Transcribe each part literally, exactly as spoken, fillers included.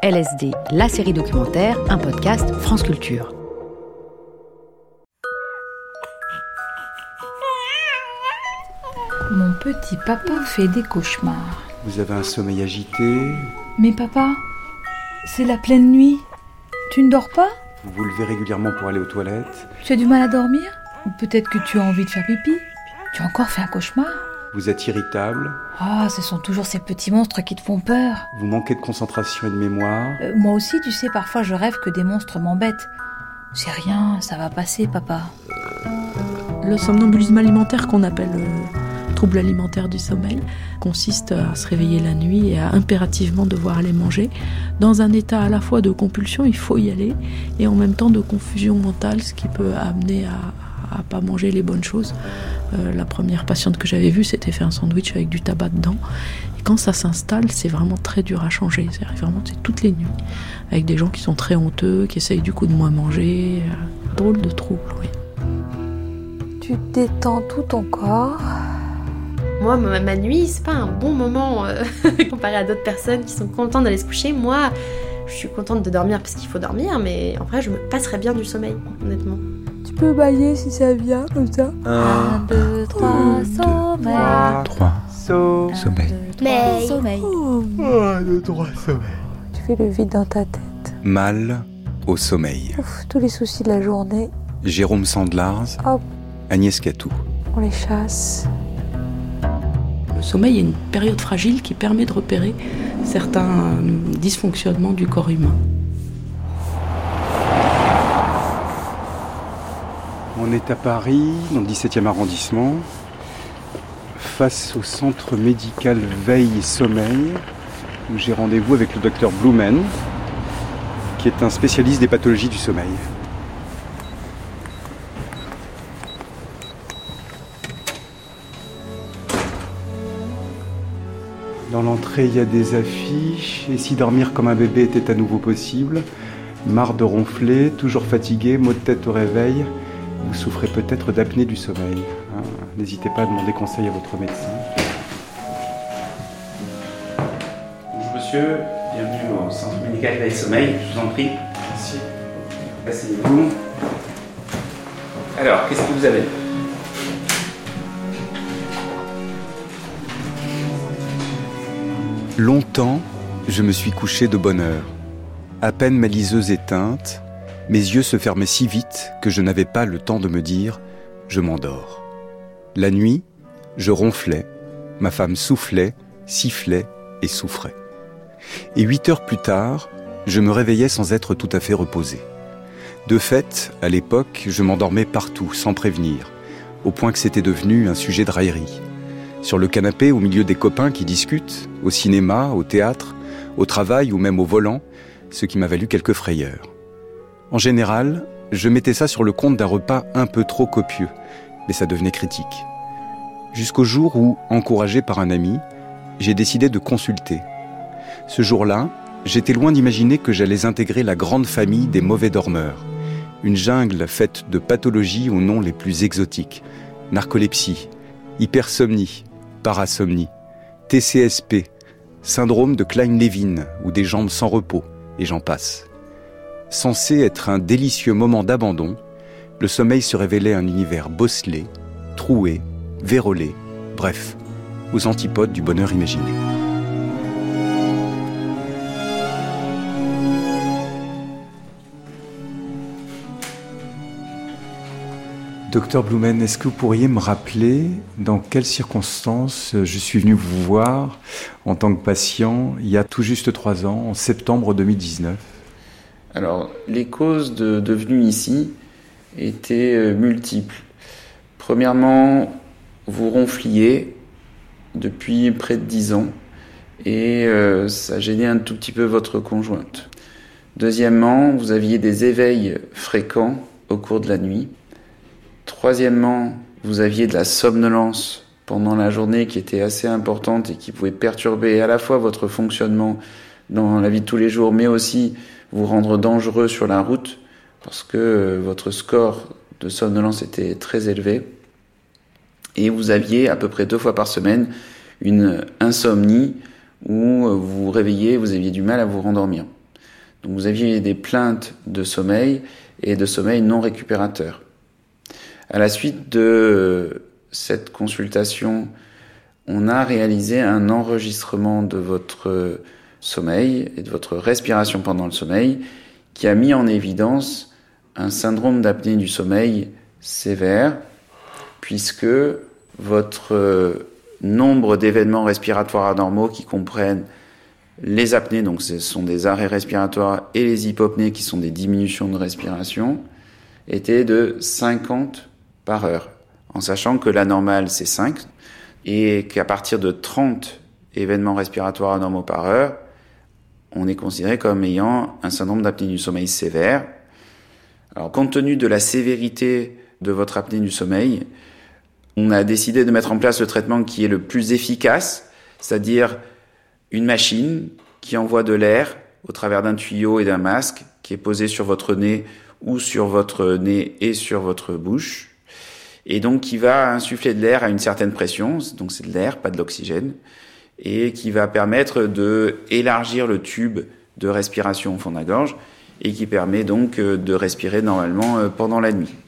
L S D, la série documentaire, un podcast France Culture. Mon petit papa fait des cauchemars. Vous avez un sommeil agité. Mais papa, c'est la pleine nuit. Tu ne dors pas ? Vous vous levez régulièrement pour aller aux toilettes. Tu as du mal à dormir ? Ou peut-être que tu as envie de faire pipi ? Tu as encore fait un cauchemar ? Vous êtes irritable. Ah, ce sont toujours ces petits monstres qui te font peur. Vous manquez de concentration et de mémoire. Euh, moi aussi, tu sais, parfois je rêve que des monstres m'embêtent. C'est rien, ça va passer, papa. Le somnambulisme alimentaire qu'on appelle euh, trouble alimentaire du sommeil consiste à se réveiller la nuit et à impérativement devoir aller manger. Dans un état à la fois de compulsion, il faut y aller, et en même temps de confusion mentale, ce qui peut amener à, à pas manger les bonnes choses. Euh, la première patiente que j'avais vue s'était fait un sandwich avec du tabac dedans. Et quand ça s'installe, c'est vraiment très dur à changer. C'est vraiment c'est toutes les nuits, avec des gens qui sont très honteux, qui essayent du coup de moins manger. Euh, drôle de trouble, oui. Tu détends tout ton corps. Moi, ma, ma nuit, c'est pas un bon moment euh, comparé à d'autres personnes qui sont contentes d'aller se coucher. Moi, je suis contente de dormir parce qu'il faut dormir, mais en vrai, je me passerais bien du sommeil, honnêtement. Tu peux bailler si ça vient, comme ça. Un, deux, trois, sommeil. Trois, so... sommeil. Mais... sommeil. Un, deux, trois, sommeil. Tu fais le vide dans ta tête. Mal au sommeil. Ouf, tous les soucis de la journée, Jérôme Sandlars, hop, Agnès Catou. on les chasse. Le sommeil est une période fragile qui permet de repérer certains dysfonctionnements du corps humain. On est à Paris, dans le dix-septième arrondissement, face au centre médical Veille et Sommeil, où j'ai rendez-vous avec le docteur Blumen, qui est un spécialiste des pathologies du sommeil. Dans l'entrée, il y a des affiches. Et si dormir comme un bébé était à nouveau possible, marre de ronfler, toujours fatigué, maux de tête au réveil, vous souffrez peut-être d'apnée du sommeil. Hein, n'hésitez pas à demander conseil à votre médecin. Bonjour monsieur, bienvenue au centre médical Veille Sommeil, je vous en prie. Merci. Asseyez-vous. Alors, qu'est-ce que vous avez ? Longtemps, je me suis couché de bonne heure. À peine ma liseuse éteinte, mes yeux se fermaient si vite que je n'avais pas le temps de me dire « je m'endors ». La nuit, je ronflais, ma femme soufflait, sifflait et souffrait. Et huit heures plus tard, je me réveillais sans être tout à fait reposé. De fait, à l'époque, je m'endormais partout, sans prévenir, au point que c'était devenu un sujet de raillerie. Sur le canapé, au milieu des copains qui discutent, au cinéma, au théâtre, au travail ou même au volant, ce qui m'a valu quelques frayeurs. En général, je mettais ça sur le compte d'un repas un peu trop copieux, mais ça devenait critique. Jusqu'au jour où, encouragé par un ami, j'ai décidé de consulter. Ce jour-là, j'étais loin d'imaginer que j'allais intégrer la grande famille des mauvais dormeurs, une jungle faite de pathologies aux noms les plus exotiques, narcolepsie, hypersomnie, parasomnie, T C S P, syndrome de Klein-Levin ou des jambes sans repos, et j'en passe. Censé être un délicieux moment d'abandon, le sommeil se révélait un univers bosselé, troué, vérolé, bref, aux antipodes du bonheur imaginé. Docteur Blumen, est-ce que vous pourriez me rappeler dans quelles circonstances je suis venu vous voir en tant que patient il y a tout juste trois ans, en septembre deux mille dix-neuf ? Alors, les causes de, de venue ici étaient euh, multiples. Premièrement, vous ronfliez depuis près de dix ans et euh, ça gênait un tout petit peu votre conjointe. Deuxièmement, vous aviez des éveils fréquents au cours de la nuit. Troisièmement, vous aviez de la somnolence pendant la journée qui était assez importante et qui pouvait perturber à la fois votre fonctionnement dans la vie de tous les jours, mais aussi vous rendre dangereux sur la route parce que votre score de somnolence était très élevé. Et vous aviez à peu près deux fois par semaine une insomnie où vous vous réveillez, vous aviez du mal à vous rendormir. Donc vous aviez des plaintes de sommeil et de sommeil non récupérateur. À la suite de cette consultation, on a réalisé un enregistrement de votre sommeil et de votre respiration pendant le sommeil qui a mis en évidence un syndrome d'apnée du sommeil sévère, puisque votre nombre d'événements respiratoires anormaux qui comprennent les apnées, donc ce sont des arrêts respiratoires, et les hypopnées qui sont des diminutions de respiration, était de cinquante par heure, en sachant que la normale c'est cinq, et qu'à partir de trente événements respiratoires anormaux par heure, on est considéré comme ayant un syndrome d'apnée du sommeil sévère. Alors, compte tenu de la sévérité de votre apnée du sommeil, on a décidé de mettre en place le traitement qui est le plus efficace, c'est-à-dire une machine qui envoie de l'air au travers d'un tuyau et d'un masque qui est posé sur votre nez ou sur votre nez et sur votre bouche, et donc qui va insuffler de l'air à une certaine pression, donc c'est de l'air, pas de l'oxygène, et qui va permettre de élargir le tube de respiration au fond de la gorge et qui permet donc de respirer normalement pendant la nuit.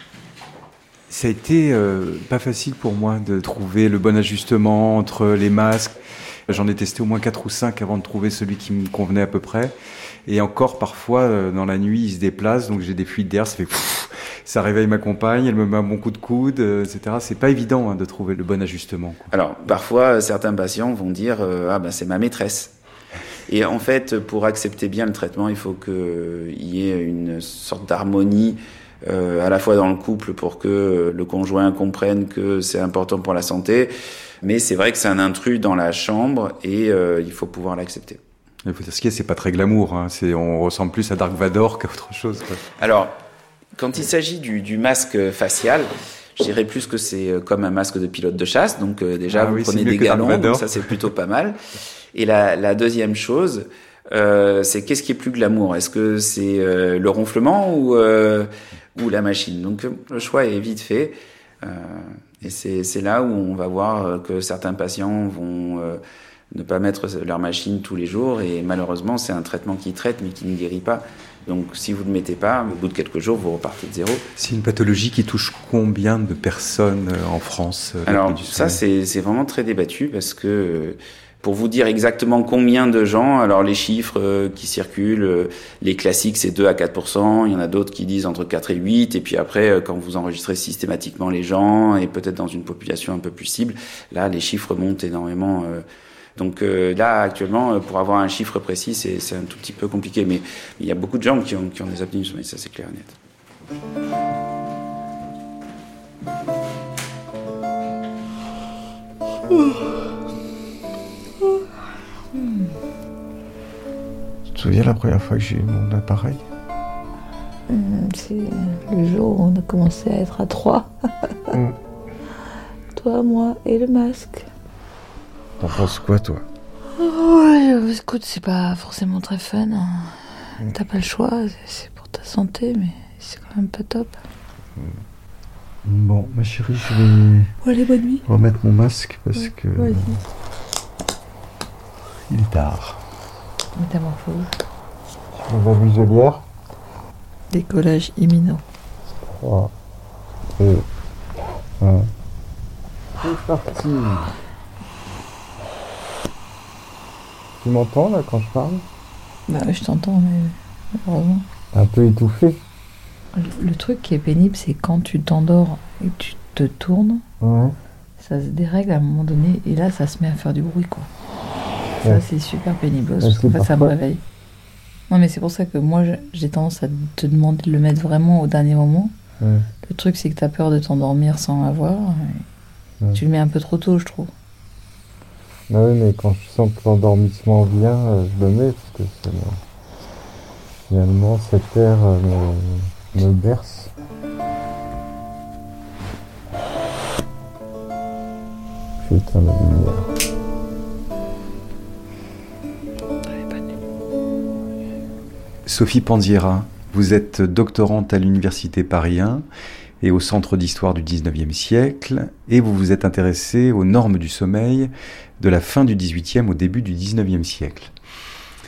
Ça a été euh, pas facile pour moi de trouver le bon ajustement entre les masques. J'en ai testé au moins quatre ou cinq avant de trouver celui qui me convenait à peu près. Et encore, parfois, euh, dans la nuit, il se déplace, donc j'ai des fuites d'air, ça fait pfff, ça réveille ma compagne, elle me met un bon coup de coude, euh, et cetera. C'est pas évident hein, de trouver le bon ajustement, quoi. Alors, parfois, certains patients vont dire euh, « Ah ben, c'est ma maîtresse ». Et en fait, pour accepter bien le traitement, il faut qu'il y ait une sorte d'harmonie euh, à la fois dans le couple pour que le conjoint comprenne que c'est important pour la santé, mais c'est vrai que c'est un intrus dans la chambre et euh, il faut pouvoir l'accepter. Il faut dire ce qu'il y a, c'est pas très glamour, hein. C'est, on ressemble plus à Dark Vador qu'autre chose, quoi. Alors, quand il s'agit du, du masque facial, je dirais plus que c'est comme un masque de pilote de chasse, donc euh, déjà ah, vous oui, prenez des galons, donc ça c'est plutôt pas mal. Et la, la deuxième chose, euh, c'est qu'est-ce qui est plus glamour ? Est-ce que c'est euh, le ronflement ou, euh, ou la machine ? Donc le choix est vite fait. Euh, et c'est, c'est là où on va voir que certains patients vont euh, ne pas mettre leur machine tous les jours. Et malheureusement, c'est un traitement qui traite mais qui ne guérit pas. Donc si vous ne le mettez pas, au bout de quelques jours, vous repartez de zéro. C'est une pathologie qui touche combien de personnes en France ? Alors ça, c'est, c'est vraiment très débattu parce que... Pour vous dire exactement combien de gens, alors les chiffres euh, qui circulent, euh, les classiques c'est deux à quatre pour cent, il y en a d'autres qui disent entre quatre et huit, et puis après euh, quand vous enregistrez systématiquement les gens, et peut-être dans une population un peu plus cible, là les chiffres montent énormément. Euh, donc euh, là actuellement, euh, pour avoir un chiffre précis, c'est, c'est un tout petit peu compliqué, mais il y a beaucoup de gens qui ont, qui ont des apnées du sommeil, ça c'est clair et net. Tu te souviens la première fois que j'ai eu mon appareil ? C'est le jour où on a commencé à être à trois. mm. Toi, moi et le masque. T'en penses quoi, toi ? Oh, écoute, c'est pas forcément très fun. Mm. T'as pas le choix, c'est pour ta santé, mais c'est quand même pas top. Mm. Bon, ma chérie, je vais oh, allez, bonne nuit. remettre mon masque parce ouais, que... Vas-y. Il est tard. Métamorphose. On va muselière. Décollage imminent. trois, deux, un. C'est parti. Tu m'entends là quand je parle ? Bah je t'entends, mais heureusement. Un peu étouffé. Le, le truc qui est pénible, c'est quand tu t'endors et que tu te tournes, ouais. Ça se dérègle à un moment donné et là ça se met à faire du bruit, quoi. Ça, ouais. C'est super pénible, parce qu'en fait, ça me réveille. Non, mais c'est pour ça que moi, j'ai tendance à te demander de le mettre vraiment au dernier moment. Ouais. Le truc, c'est que t'as peur de t'endormir sans l'avoir. Ouais. Tu le mets un peu trop tôt, je trouve. Bah oui, mais quand je sens que l'endormissement vient, euh, je le mets, parce que c'est, euh, finalement, cet air euh, me, me berce. J'éteins la lumière. Sophie Pandiera, vous êtes doctorante à l'Université Paris un et au Centre d'histoire du dix-neuvième siècle, et vous vous êtes intéressée aux normes du sommeil de la fin du dix-huitième au début du dix-neuvième siècle.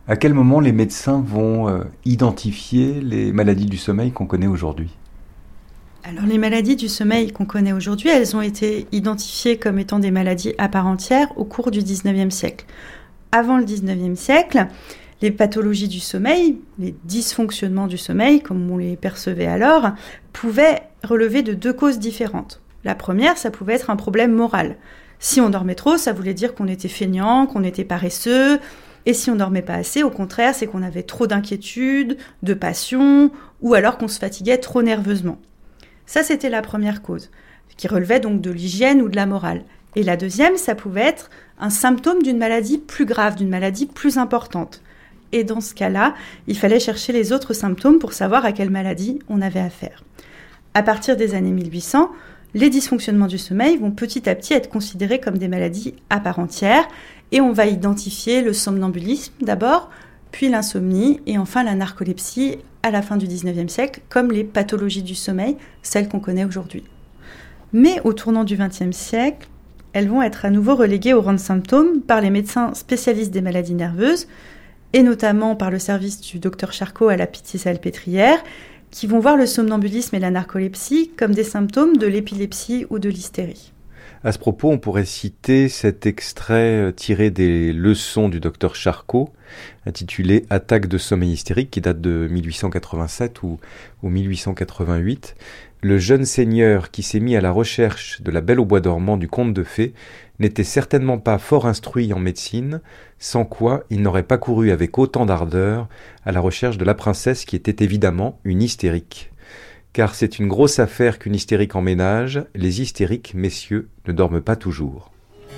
À quel moment les médecins vont euh, identifier les maladies du sommeil qu'on connaît aujourd'hui ? Alors les maladies du sommeil qu'on connaît aujourd'hui, elles ont été identifiées comme étant des maladies à part entière au cours du dix-neuvième siècle. Avant le dix-neuvième siècle, les pathologies du sommeil, les dysfonctionnements du sommeil, comme on les percevait alors, pouvaient relever de deux causes différentes. La première, ça pouvait être un problème moral. Si on dormait trop, ça voulait dire qu'on était feignant, qu'on était paresseux. Et si on dormait pas assez, au contraire, c'est qu'on avait trop d'inquiétude, de passion, ou alors qu'on se fatiguait trop nerveusement. Ça, c'était la première cause, qui relevait donc de l'hygiène ou de la morale. Et la deuxième, ça pouvait être un symptôme d'une maladie plus grave, d'une maladie plus importante. Et dans ce cas-là, il fallait chercher les autres symptômes pour savoir à quelle maladie on avait affaire. À partir des années mille huit cents, les dysfonctionnements du sommeil vont petit à petit être considérés comme des maladies à part entière, et on va identifier le somnambulisme d'abord, puis l'insomnie, et enfin la narcolepsie à la fin du dix-neuvième siècle, comme les pathologies du sommeil, celles qu'on connaît aujourd'hui. Mais au tournant du vingtième siècle, elles vont être à nouveau reléguées au rang de symptômes par les médecins spécialistes des maladies nerveuses, et notamment par le service du docteur Charcot à la Pitié-Salpêtrière, qui vont voir le somnambulisme et la narcolepsie comme des symptômes de l'épilepsie ou de l'hystérie. À ce propos, on pourrait citer cet extrait tiré des leçons du docteur Charcot, intitulé « Attaque de sommeil hystérique » qui date de mille huit cent quatre-vingt-sept ou, ou mille huit cent quatre-vingt-huit. Le jeune seigneur qui s'est mis à la recherche de la Belle au bois dormant du conte de fées n'était certainement pas fort instruit en médecine, sans quoi il n'aurait pas couru avec autant d'ardeur à la recherche de la princesse qui était évidemment une hystérique. Car c'est une grosse affaire qu'une hystérique en ménage, les hystériques, messieurs, ne dorment pas toujours.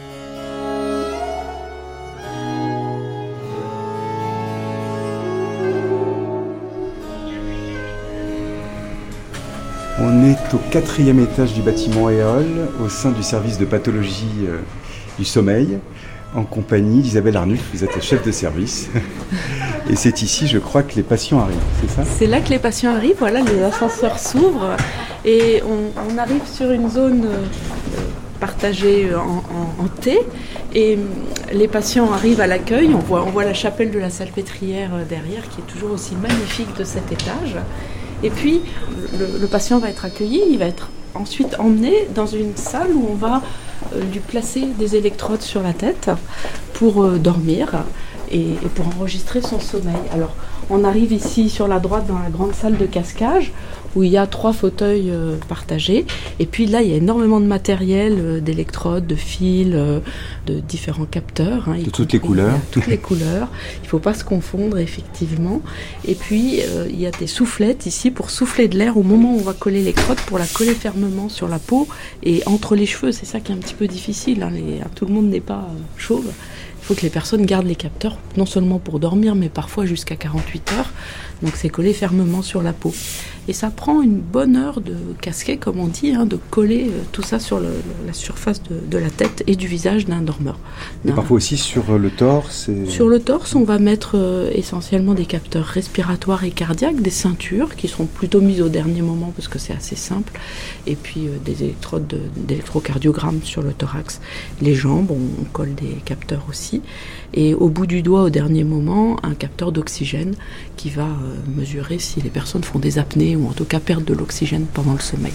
On est au quatrième étage du bâtiment Éole, au sein du service de pathologie euh, du sommeil, en compagnie d'Isabelle Arnulf. Vous êtes chef de service. Et c'est ici, je crois, que les patients arrivent, c'est ça ? C'est là que les patients arrivent, voilà, les ascenseurs s'ouvrent et on, on arrive sur une zone euh, partagée en, en, en T. Et les patients arrivent à l'accueil, on voit, on voit la chapelle de la Salpêtrière derrière, qui est toujours aussi magnifique de cet étage. Et puis, le, le patient va être accueilli, il va être ensuite emmené dans une salle où on va euh, lui placer des électrodes sur la tête pour euh, dormir et, et pour enregistrer son sommeil. Alors, on arrive ici sur la droite dans la grande salle de casquage où il y a trois fauteuils euh, partagés. Et puis là, il y a énormément de matériel, euh, d'électrodes, de fils, euh, de différents capteurs. Hein, de toutes les couleurs. Toutes les couleurs. Il ne faut pas se confondre, effectivement. Et puis, euh, il y a des soufflettes ici pour souffler de l'air au moment où on va coller l'électrode, pour la coller fermement sur la peau et entre les cheveux. C'est ça qui est un petit peu difficile. Hein, les, tout le monde n'est pas euh, chauve. Il faut que les personnes gardent les capteurs, non seulement pour dormir, mais parfois jusqu'à quarante-huit heures. Donc c'est collé fermement sur la peau. Et ça prend une bonne heure de casquer, comme on dit, hein, de coller euh, tout ça sur le, la surface de, de la tête et du visage d'un dormeur. Et parfois aussi sur le torse et... Sur le torse, on va mettre euh, essentiellement des capteurs respiratoires et cardiaques, des ceintures qui seront plutôt mises au dernier moment parce que c'est assez simple, et puis euh, des électrodes de, d'électrocardiogramme sur le thorax. Les jambes, on, on colle des capteurs aussi. Et au bout du doigt, au dernier moment, un capteur d'oxygène qui va euh, mesurer si les personnes font des apnées ou en tout cas perdent de l'oxygène pendant le sommeil.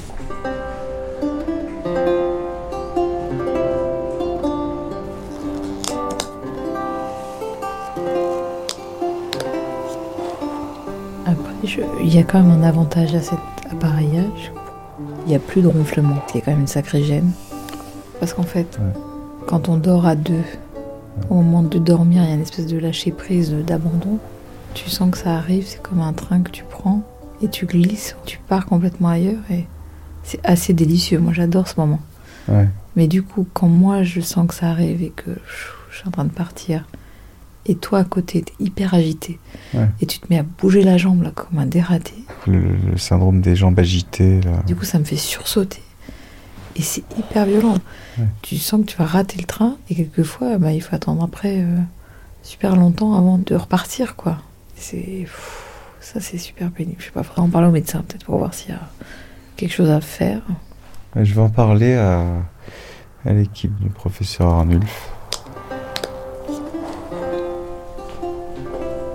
Après, je, il y a quand même un avantage à cet appareillage. Il n'y a plus de ronflement, il y a quand même une sacrée gêne. Parce qu'en fait, ouais. quand on dort à deux, au moment de dormir, il y a une espèce de lâcher-prise, d'abandon. Tu sens que ça arrive, c'est comme un train que tu prends et tu glisses, tu pars complètement ailleurs et c'est assez délicieux. Moi, j'adore ce moment. Ouais. Mais du coup, quand moi, je sens que ça arrive et que je suis en train de partir et toi, à côté, t'es hyper agité ouais. et tu te mets à bouger la jambe là, comme un dératé. Le, le syndrome des jambes agitées. Là. Du coup, ça me fait sursauter. Et c'est hyper violent. Ouais. Tu sens que tu vas rater le train et quelquefois, bah, il faut attendre après euh, super longtemps avant de repartir, quoi. C'est... Pff, ça, c'est super pénible. Je sais pas, il faudrait en parler au médecin peut-être pour voir s'il y a quelque chose à faire. Je vais en parler à, à l'équipe du professeur Arnulf.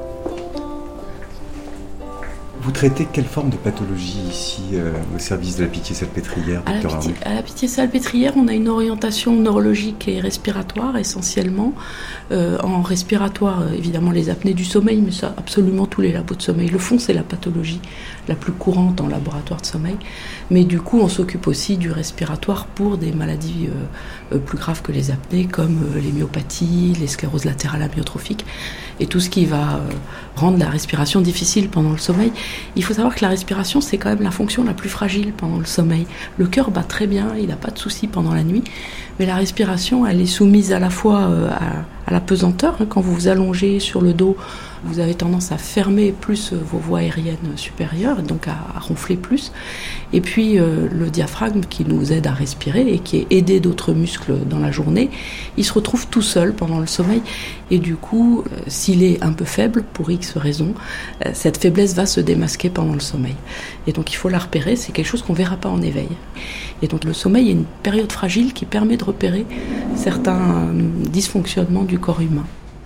Vous traitez quelle forme de pathologie ici euh, au service de la Pitié-Salpêtrière, docteur Arnould ? À la Pitié-Salpêtrière, on a une orientation neurologique et respiratoire essentiellement. Euh, en respiratoire, évidemment les apnées du sommeil, mais ça, absolument tous les labos de sommeil le font, c'est la pathologie la plus courante en laboratoire de sommeil. Mais du coup, on s'occupe aussi du respiratoire pour des maladies euh, plus graves que les apnées, comme euh, les myopathies, les scléroses latérales amyotrophiques, et tout ce qui va euh, rendre la respiration difficile pendant le sommeil. Il faut savoir que la respiration, c'est quand même la fonction la plus fragile pendant le sommeil. Le cœur bat très bien, il n'a pas de soucis pendant la nuit, mais la respiration, elle est soumise à la fois euh, à, à la pesanteur. Quand vous vous allongez sur le dos, vous avez tendance à fermer plus vos voies aériennes supérieures, donc à, à ronfler plus. Et puis euh, le diaphragme qui nous aide à respirer et qui est aidé d'autres muscles dans la journée, il se retrouve tout seul pendant le sommeil. Et du coup, euh, s'il est un peu faible, pour X raisons, euh, cette faiblesse va se démasquer pendant le sommeil. Et donc il faut la repérer, c'est quelque chose qu'on ne verra pas en éveil. Et donc le sommeil est une période fragile qui permet de repérer certains dysfonctionnements du corps humain.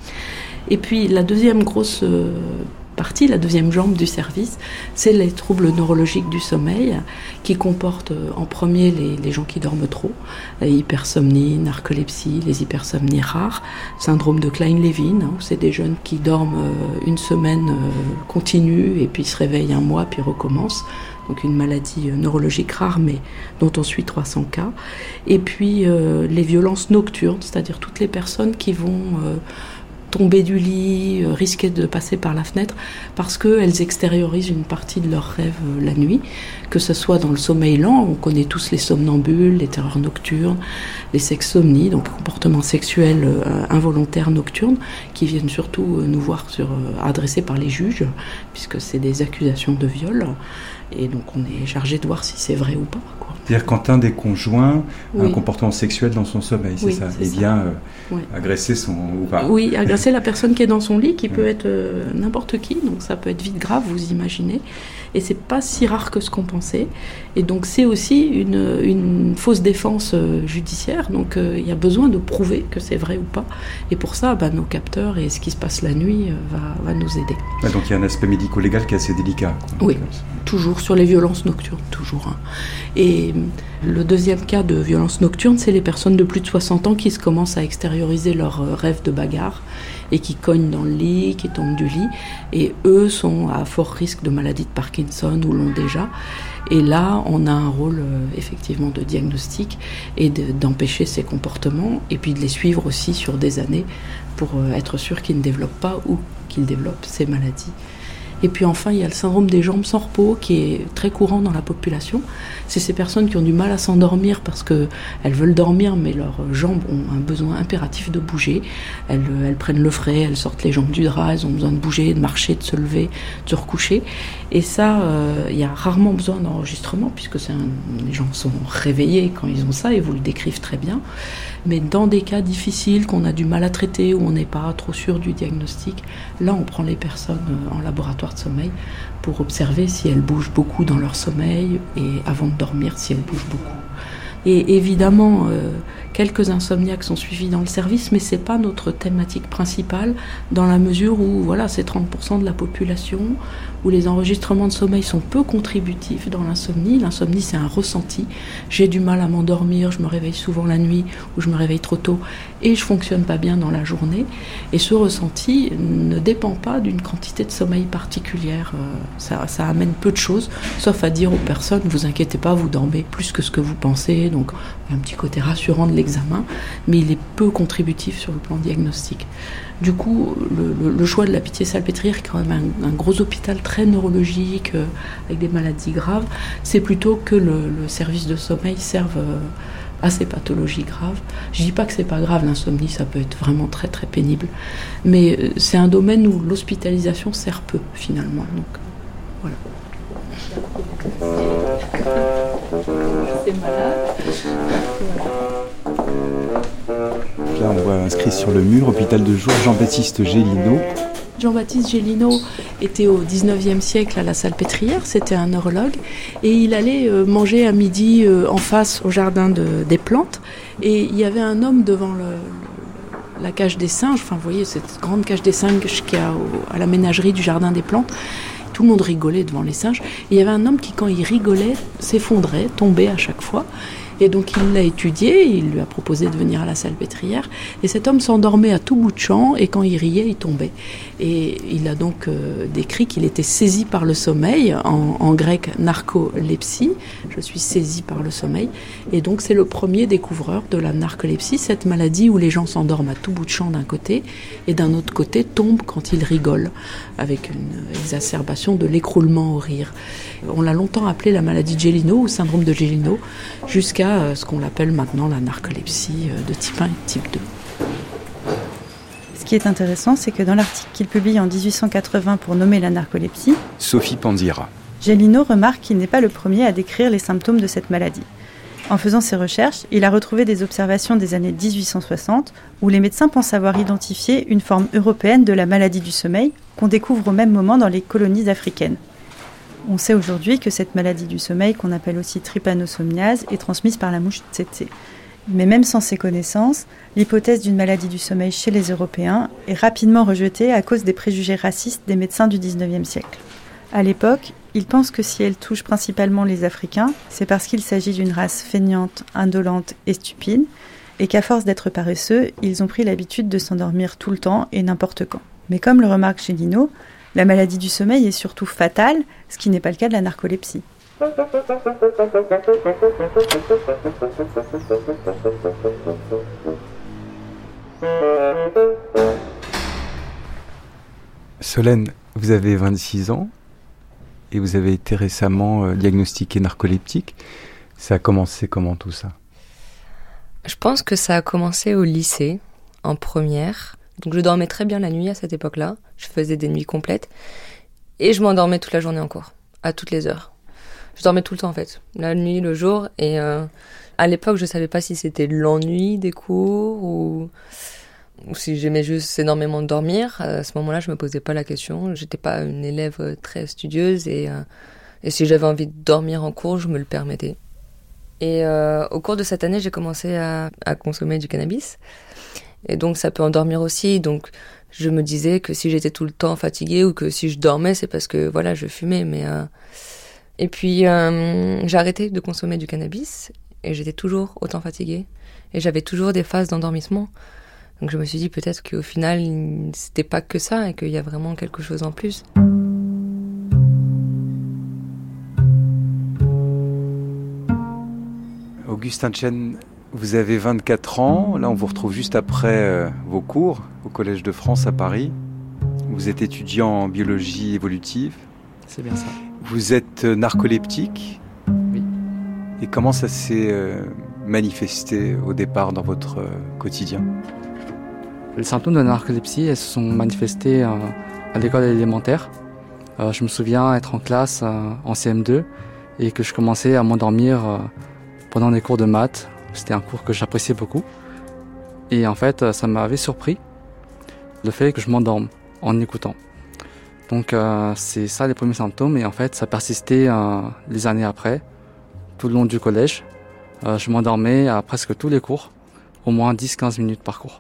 Et puis la deuxième grosse partie, la deuxième jambe du service, c'est les troubles neurologiques du sommeil, qui comportent en premier les, les gens qui dorment trop, hypersomnie, narcolepsie, les hypersomnies rares, syndrome de Klein-Levin, hein, où c'est des jeunes qui dorment une semaine continue et puis se réveillent un mois puis recommencent. Donc une maladie neurologique rare, mais dont on suit trois cents cas. Et puis euh, les violences nocturnes, c'est-à-dire toutes les personnes qui vont euh, tomber du lit, euh, risquer de passer par la fenêtre, parce qu'elles extériorisent une partie de leurs rêves euh, la nuit, que ce soit dans le sommeil lent, on connaît tous les somnambules, les terreurs nocturnes, les sexsomnies, donc comportements sexuels euh, involontaires nocturnes, qui viennent surtout euh, nous voir sur, euh, adressés par les juges, puisque c'est des accusations de viol. Et donc on est chargé de voir si c'est vrai ou pas, quoi. C'est-à-dire quand un des conjoints oui. a un comportement sexuel dans son sommeil, c'est oui, ça, c'est et ça. vient euh, oui. agresser son... Ou pas. Oui, agresser la personne qui est dans son lit, qui peut être euh, n'importe qui, donc ça peut être vite grave, vous imaginez. Et c'est pas si rare que ce qu'on pensait. Et donc c'est aussi une, une fausse défense euh, judiciaire, donc euh, il y a besoin de prouver que c'est vrai ou pas. Et pour ça, bah, nos capteurs et ce qui se passe la nuit euh, va, va nous aider. Ouais, donc il y a un aspect médico-légal qui est assez délicat, quoi. Oui, toujours sur les violences nocturnes, toujours. Hein. Et le deuxième cas de violence nocturne, c'est les personnes de plus de soixante ans qui se commencent à extérioriser leurs rêves de bagarre et qui cognent dans le lit, qui tombent du lit. Et eux sont à fort risque de maladie de Parkinson ou l'ont déjà. Et là, on a un rôle euh, effectivement de diagnostic et de, d'empêcher ces comportements et puis de les suivre aussi sur des années pour euh, être sûr qu'ils ne développent pas ou qu'ils développent ces maladies. Et puis enfin, il y a le syndrome des jambes sans repos qui est très courant dans la population. C'est ces personnes qui ont du mal à s'endormir parce qu'elles veulent dormir, mais leurs jambes ont un besoin impératif de bouger. Elles, elles prennent le frais, elles sortent les jambes du drap, elles ont besoin de bouger, de marcher, de se lever, de se recoucher. Et ça, euh, il y a rarement besoin d'enregistrement puisque c'est un, les gens sont réveillés quand ils ont ça et vous le décrivent très bien. Mais dans des cas difficiles qu'on a du mal à traiter, où on n'est pas trop sûr du diagnostic, là on prend les personnes en laboratoire de sommeil pour observer si elles bougent beaucoup dans leur sommeil et avant de dormir si elles bougent beaucoup. Et évidemment, euh, quelques insomniaques sont suivis dans le service, mais c'est pas notre thématique principale dans la mesure où voilà, c'est trente pour cent de la population, où les enregistrements de sommeil sont peu contributifs dans l'insomnie. L'insomnie, c'est un ressenti. J'ai du mal à m'endormir, je me réveille souvent la nuit ou je me réveille trop tôt et je fonctionne pas bien dans la journée. Et ce ressenti ne dépend pas d'une quantité de sommeil particulière. Ça, ça amène peu de choses, sauf à dire aux personnes, vous inquiétez pas, vous dormez plus que ce que vous pensez. Donc il y a un petit côté rassurant de l'examen, mais il est peu contributif sur le plan diagnostique. Du coup, le, le, le choix de la Pitié-Salpêtrière, qui est quand même un, un gros hôpital très neurologique, euh, avec des maladies graves, c'est plutôt que le, le service de sommeil serve euh, à ces pathologies graves. Je dis pas que c'est pas grave, l'insomnie, ça peut être vraiment très très pénible, mais euh, c'est un domaine où l'hospitalisation sert peu finalement. Donc voilà. C'est malade. Là, on voit inscrit sur le mur, hôpital de jour, Jean-Baptiste Gélineau. Jean-Baptiste Gélineau était au dix-neuvième siècle à la Salpêtrière, c'était un neurologue, et il allait manger à midi en face au jardin de, des plantes, et il y avait un homme devant le, le, la cage des singes, enfin vous voyez cette grande cage des singes qu'il y a au, à la ménagerie du jardin des plantes, Tout le monde rigolait devant les singes. Et il y avait un homme qui, quand il rigolait, s'effondrait, tombait à chaque fois. Et donc il l'a étudié, il lui a proposé de venir à la salpêtrière. Et cet homme s'endormait à tout bout de champ, et quand il riait, il tombait. Et il a donc euh, décrit qu'il était saisi par le sommeil, en, en grec narcolepsie. Je suis saisi par le sommeil. Et donc c'est le premier découvreur de la narcolepsie, cette maladie où les gens s'endorment à tout bout de champ d'un côté, et d'un autre côté tombent quand ils rigolent, avec une exacerbation de l'écroulement au rire. On l'a longtemps appelé la maladie de Gélineau, ou syndrome de Gélineau, jusqu'à ce qu'on l'appelle maintenant la narcolepsie de type un et type deux. Ce qui est intéressant, c'est que dans l'article qu'il publie en dix-huit cent quatre-vingts pour nommer la narcolepsie, Sophie Panzira. Gélineau remarque qu'il n'est pas le premier à décrire les symptômes de cette maladie. En faisant ses recherches, il a retrouvé des observations des années dix-huit cent soixante où les médecins pensent avoir identifié une forme européenne de la maladie du sommeil qu'on découvre au même moment dans les colonies africaines. On sait aujourd'hui que cette maladie du sommeil, qu'on appelle aussi trypanosomniase, est transmise par la mouche tsetse. Mais même sans ces connaissances, l'hypothèse d'une maladie du sommeil chez les Européens est rapidement rejetée à cause des préjugés racistes des médecins du dix-neuvième siècle. À l'époque, ils pensent que si elle touche principalement les Africains, c'est parce qu'il s'agit d'une race feignante, indolente et stupide, et qu'à force d'être paresseux, ils ont pris l'habitude de s'endormir tout le temps et n'importe quand. Mais comme le remarque Gélineau, la maladie du sommeil est surtout fatale, ce qui n'est pas le cas de la narcolepsie. Solène, vous avez vingt-six ans et vous avez été récemment euh, diagnostiquée narcoleptique. Ça a commencé comment tout ça ? Je pense que ça a commencé au lycée, en première. Donc je dormais très bien la nuit à cette époque-là. Je faisais des nuits complètes. Et je m'endormais toute la journée en cours, à toutes les heures. Je dormais tout le temps en fait, la nuit, le jour. Et euh, à l'époque, je savais pas si c'était l'ennui des cours ou, ou si j'aimais juste énormément dormir. À ce moment-là, je me posais pas la question. J'étais pas une élève très studieuse et, euh, et si j'avais envie de dormir en cours, je me le permettais. Et euh, au cours de cette année, j'ai commencé à, à consommer du cannabis. Et donc, ça peut endormir aussi. Donc, je me disais que si j'étais tout le temps fatiguée ou que si je dormais, c'est parce que, voilà, je fumais. Mais euh... Et puis, euh, j'ai arrêté de consommer du cannabis et j'étais toujours autant fatiguée. Et j'avais toujours des phases d'endormissement. Donc, je me suis dit peut-être qu'au final, c'était pas que ça et qu'il y a vraiment quelque chose en plus. Augustin Chen, vous avez vingt-quatre ans. Là, on vous retrouve juste après euh, vos cours au Collège de France à Paris. Vous êtes étudiant en biologie évolutive. C'est bien ça. Vous êtes narcoleptique. Oui. Et comment ça s'est euh, manifesté au départ dans votre euh, quotidien ? Les symptômes de la narcolepsie, elles se sont manifestés euh, à l'école élémentaire. Euh, je me souviens être en classe euh, en C M deux et que je commençais à m'endormir euh, pendant les cours de maths. C'était un cours que j'appréciais beaucoup. Et en fait, ça m'avait surpris le fait que je m'endorme en écoutant. Donc euh, c'est ça les premiers symptômes. Et en fait, ça persistait euh, les années après, tout le long du collège. Euh, je m'endormais à presque tous les cours, au moins dix à quinze minutes par cours.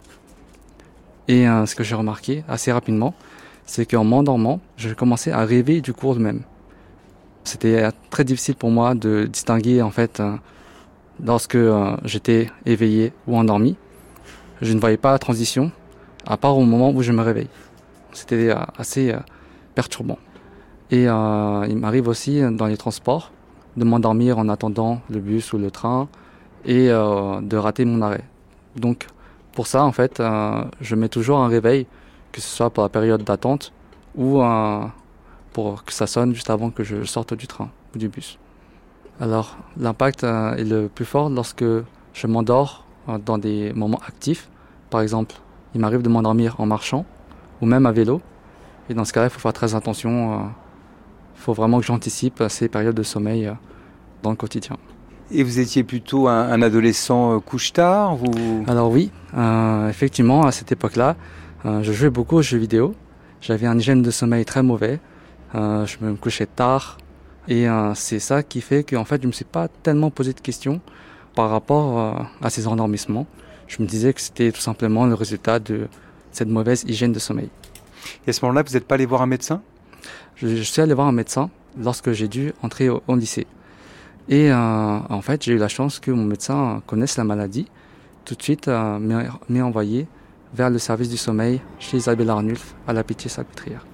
Et euh, ce que j'ai remarqué assez rapidement, c'est qu'en m'endormant, je commençais à rêver du cours même. C'était très difficile pour moi de distinguer en fait euh, lorsque euh, j'étais éveillé ou endormi. Je ne voyais pas la transition, à part au moment où je me réveille. C'était euh, assez euh, perturbant. Et euh, il m'arrive aussi dans les transports de m'endormir en attendant le bus ou le train et euh, de rater mon arrêt. Donc pour ça, en fait, euh, je mets toujours un réveil, que ce soit pour la période d'attente ou euh, pour que ça sonne juste avant que je sorte du train ou du bus. Alors, l'impact euh, est le plus fort lorsque je m'endors euh, dans des moments actifs. Par exemple, il m'arrive de m'endormir en marchant ou même à vélo. Et dans ce cas-là, il faut faire très attention. Il euh, faut vraiment que j'anticipe ces périodes de sommeil euh, dans le quotidien. Et vous étiez plutôt un, un adolescent euh, couche-tard ou... Alors oui, euh, effectivement, à cette époque-là, euh, je jouais beaucoup aux jeux vidéo. J'avais un hygiène de sommeil très mauvais. Euh, je me couchais tard. Et euh, c'est ça qui fait qu'en fait, je ne me suis pas tellement posé de questions par rapport euh, à ces endormissements. Je me disais que c'était tout simplement le résultat de cette mauvaise hygiène de sommeil. Et à ce moment-là, vous n'êtes pas allé voir un médecin ? Je, je suis allé voir un médecin lorsque j'ai dû entrer au, au lycée. Et euh, en fait, j'ai eu la chance que mon médecin connaisse la maladie. Tout de suite, euh, m'est, m'est envoyé vers le service du sommeil chez Isabelle Arnulf à la Pitié-Salpêtrière.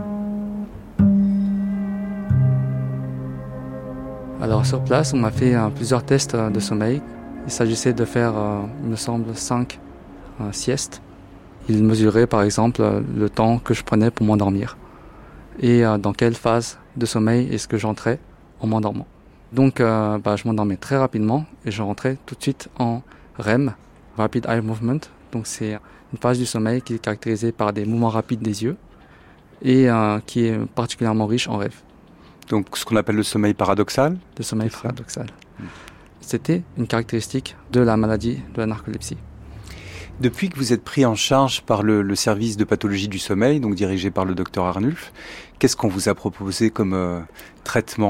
Alors sur place, on m'a fait euh, plusieurs tests euh, de sommeil. Il s'agissait de faire, euh, il me semble, cinq euh, siestes. Il mesurait par exemple euh, le temps que je prenais pour m'endormir et euh, dans quelle phase de sommeil est-ce que j'entrais en m'endormant. Donc euh, bah, je m'endormais très rapidement et je rentrais tout de suite en R E M, Rapid Eye Movement. Donc c'est une phase du sommeil qui est caractérisée par des mouvements rapides des yeux et euh, qui est particulièrement riche en rêves. Donc ce qu'on appelle le sommeil paradoxal ? Le sommeil paradoxal. Mmh. C'était une caractéristique de la maladie de la narcolepsie. Depuis que vous êtes pris en charge par le, le service de pathologie du sommeil, donc dirigé par le docteur Arnulf, qu'est-ce qu'on vous a proposé comme euh, traitement ?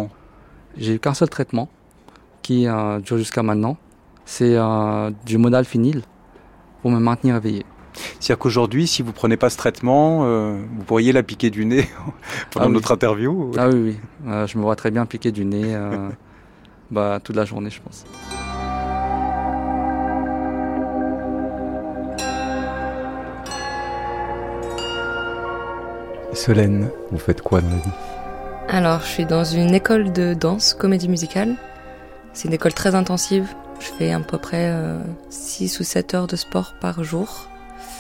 J'ai eu qu'un seul traitement qui euh, dure jusqu'à maintenant. C'est euh, du modafinil pour me maintenir éveillé. C'est-à-dire qu'aujourd'hui, si vous ne prenez pas ce traitement, euh, vous pourriez la piquer du nez pendant ah, notre oui. interview ? Ah oui, oui. Euh, je me vois très bien piquer du nez euh, bah, toute la journée, je pense. Solène, vous faites quoi dans la vie ? Alors, je suis dans une école de danse, comédie musicale. C'est une école très intensive. Je fais à peu près euh, six ou sept heures de sport par jour.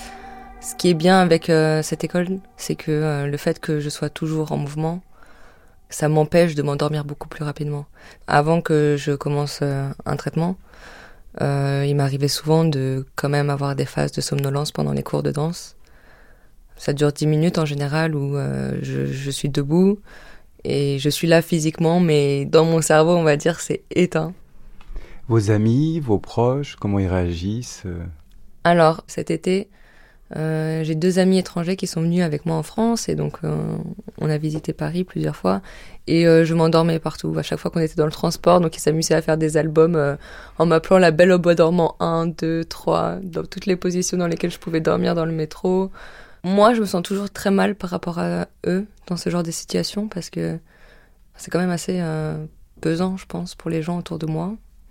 Ce qui est bien avec euh, cette école, c'est que euh, le fait que je sois toujours en mouvement, ça m'empêche de m'endormir beaucoup plus rapidement. Avant que je commence euh, un traitement, euh, il m'arrivait souvent de quand même avoir des phases de somnolence pendant les cours de danse. Ça dure dix minutes en général où euh, je, je suis debout et je suis là physiquement, mais dans mon cerveau, on va dire, c'est éteint. Vos amis, vos proches, comment ils réagissent ? Alors, cet été, euh, j'ai deux amis étrangers qui sont venus avec moi en France et donc euh, on a visité Paris plusieurs fois et euh, je m'endormais partout, à chaque fois qu'on était dans le transport, donc ils s'amusaient à faire des albums euh, en m'appelant la Belle au bois dormant un, deux, trois, dans toutes les positions dans lesquelles je pouvais dormir dans le métro. Moi, je me sens toujours très mal par rapport à eux dans ce genre de situation parce que c'est quand même assez euh, pesant, je pense, pour les gens autour de moi.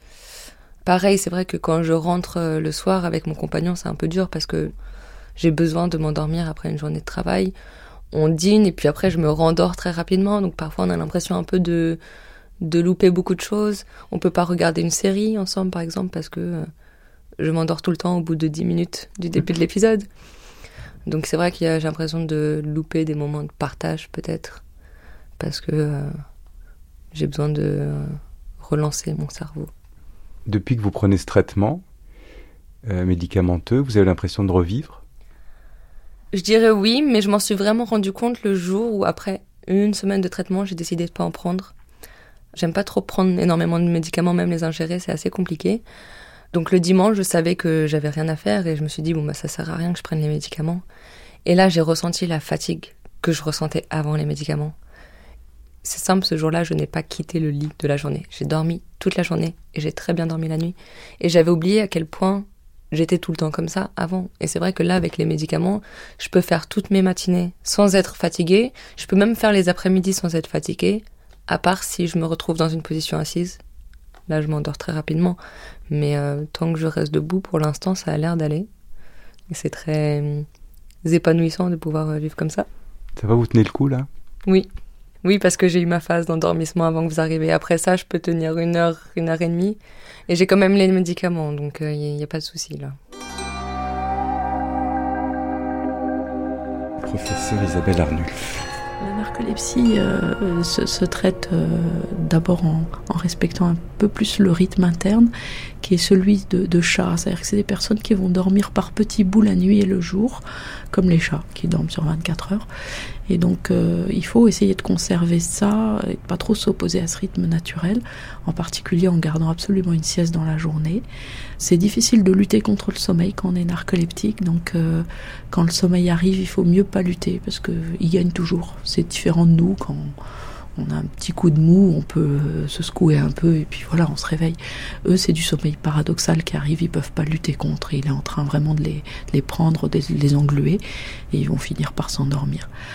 Pareil, c'est vrai que quand je rentre le soir avec mon compagnon, c'est un peu dur parce que j'ai besoin de m'endormir après une journée de travail. On dîne et puis après, je me rendors très rapidement. Donc parfois, on a l'impression un peu de, de louper beaucoup de choses. On peut pas regarder une série ensemble, par exemple, parce que euh, je m'endors tout le temps au bout de dix minutes du début de l'épisode. Donc c'est vrai que j'ai l'impression de louper des moments de partage, peut-être, parce que euh, j'ai besoin de euh, relancer mon cerveau. Depuis que vous prenez ce traitement euh, médicamenteux, vous avez l'impression de revivre ? Je dirais oui, mais je m'en suis vraiment rendu compte le jour où, après une semaine de traitement, j'ai décidé de ne pas en prendre. J'aime pas trop prendre énormément de médicaments, même les ingérer, c'est assez compliqué. Donc le dimanche, je savais que j'avais rien à faire et je me suis dit, bon, bah, ça sert à rien que je prenne les médicaments. Et là, j'ai ressenti la fatigue que je ressentais avant les médicaments. C'est simple, ce jour-là, je n'ai pas quitté le lit de la journée. J'ai dormi toute la journée et j'ai très bien dormi la nuit. Et j'avais oublié à quel point j'étais tout le temps comme ça avant. Et c'est vrai que là, avec les médicaments, je peux faire toutes mes matinées sans être fatiguée. Je peux même faire les après-midi sans être fatiguée, à part si je me retrouve dans une position assise. Là, je m'endors très rapidement. Mais euh, tant que je reste debout, pour l'instant, ça a l'air d'aller. Et c'est très euh, épanouissant de pouvoir euh, vivre comme ça. Ça va, vous tenez le coup, là ? Oui. Oui, parce que j'ai eu ma phase d'endormissement avant que vous arriviez. Après ça, je peux tenir une heure, une heure et demie. Et j'ai quand même les médicaments, donc il euh, n'y a, a pas de souci, là. Professeur Isabelle Arnulf. La narcolepsie euh, se, se traite euh, d'abord en, en respectant un peu plus le rythme interne, qui est celui de, de chat. C'est-à-dire que c'est des personnes qui vont dormir par petits bouts la nuit et le jour, comme les chats qui dorment sur vingt-quatre heures. Et donc euh, il faut essayer de conserver ça et pas trop s'opposer à ce rythme naturel, en particulier en gardant absolument une sieste dans la journée. C'est difficile de lutter contre le sommeil quand on est narcoleptique, donc euh, quand le sommeil arrive, il faut mieux pas lutter parce qu'il gagne toujours. C'est différent de nous, quand on a un petit coup de mou, on peut se secouer un peu et puis voilà, on se réveille. Eux, c'est du sommeil paradoxal qui arrive, ils peuvent pas lutter contre, il est en train vraiment de les, de les prendre, de les engluer et ils vont finir par s'endormir.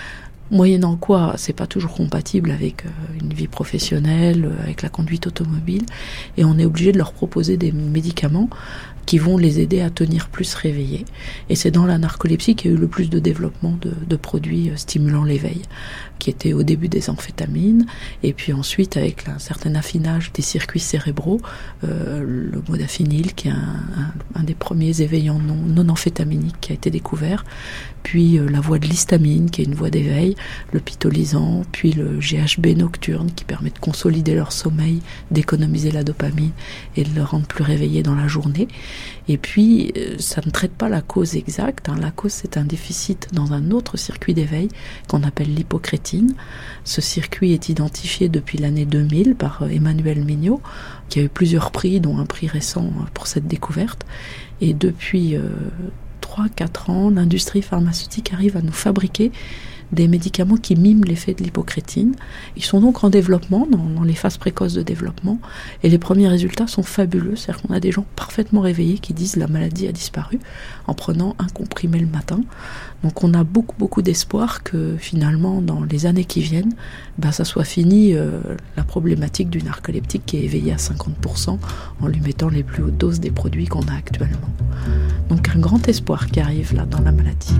moyennant quoi c'est pas toujours compatible avec une vie professionnelle, avec la conduite automobile, et on est obligé de leur proposer des médicaments qui vont les aider à tenir plus réveillés. Et c'est dans la narcolepsie qu'il y a eu le plus de développement de, de produits stimulant l'éveil, qui étaient au début des amphétamines, et puis ensuite avec un certain affinage des circuits cérébraux, euh, le modafinil, qui est un, un, un des premiers éveillants non, non amphétaminiques qui a été découvert, puis euh, la voie de l'histamine, qui est une voie d'éveil, le pitolisant, puis le G H B nocturne, qui permet de consolider leur sommeil, d'économiser la dopamine et de le rendre plus réveillé dans la journée. Et puis, ça ne traite pas la cause exacte. Hein. La cause, c'est un déficit dans un autre circuit d'éveil qu'on appelle l'hypocrétine. Ce circuit est identifié depuis l'année deux mille par Emmanuel Mignot, qui a eu plusieurs prix, dont un prix récent pour cette découverte. Et depuis euh, trois à quatre ans, l'industrie pharmaceutique arrive à nous fabriquer des médicaments qui miment l'effet de l'hypocrétine. Ils sont donc en développement, dans, dans les phases précoces de développement, et les premiers résultats sont fabuleux. C'est-à-dire qu'on a des gens parfaitement réveillés qui disent la maladie a disparu en prenant un comprimé le matin. Donc on a beaucoup beaucoup d'espoir que finalement dans les années qui viennent, ben, ça soit fini euh, la problématique du narcoleptique qui est éveillé à cinquante pour cent en lui mettant les plus hautes doses des produits qu'on a actuellement. Donc un grand espoir qui arrive là dans la maladie.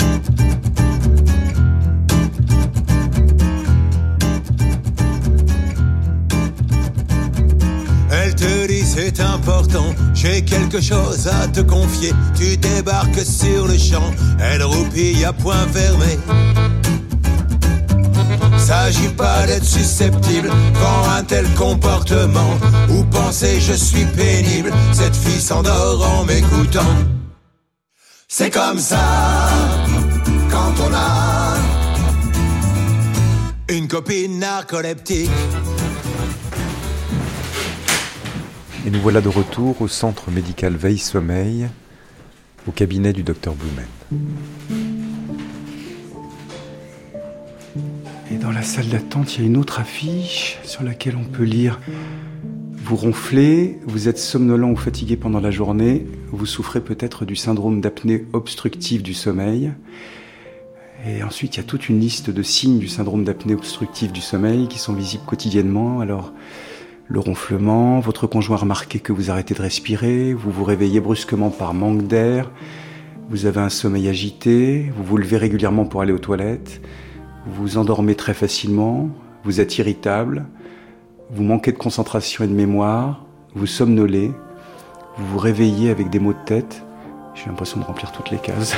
Elle te dit c'est important, j'ai quelque chose à te confier. Tu débarques sur le champ, elle roupille à point fermé. S'agit pas d'être susceptible quand un tel comportement, ou penser je suis pénible, cette fille s'endort en m'écoutant. C'est comme ça, quand on a une copine narcoleptique. Et nous voilà de retour au centre médical Veille-Sommeil, au cabinet du docteur Blumen. Et dans la salle d'attente, il y a une autre affiche sur laquelle on peut lire « Vous ronflez, vous êtes somnolent ou fatigué pendant la journée, vous souffrez peut-être du syndrome d'apnée obstructive du sommeil. » Et ensuite, il y a toute une liste de signes du syndrome d'apnée obstructive du sommeil qui sont visibles quotidiennement. Alors, le ronflement, votre conjoint a remarqué que vous arrêtez de respirer, vous vous réveillez brusquement par manque d'air, vous avez un sommeil agité, vous vous levez régulièrement pour aller aux toilettes, vous vous endormez très facilement, vous êtes irritable, vous manquez de concentration et de mémoire, vous somnolez, vous vous réveillez avec des maux de tête. J'ai l'impression de remplir toutes les cases.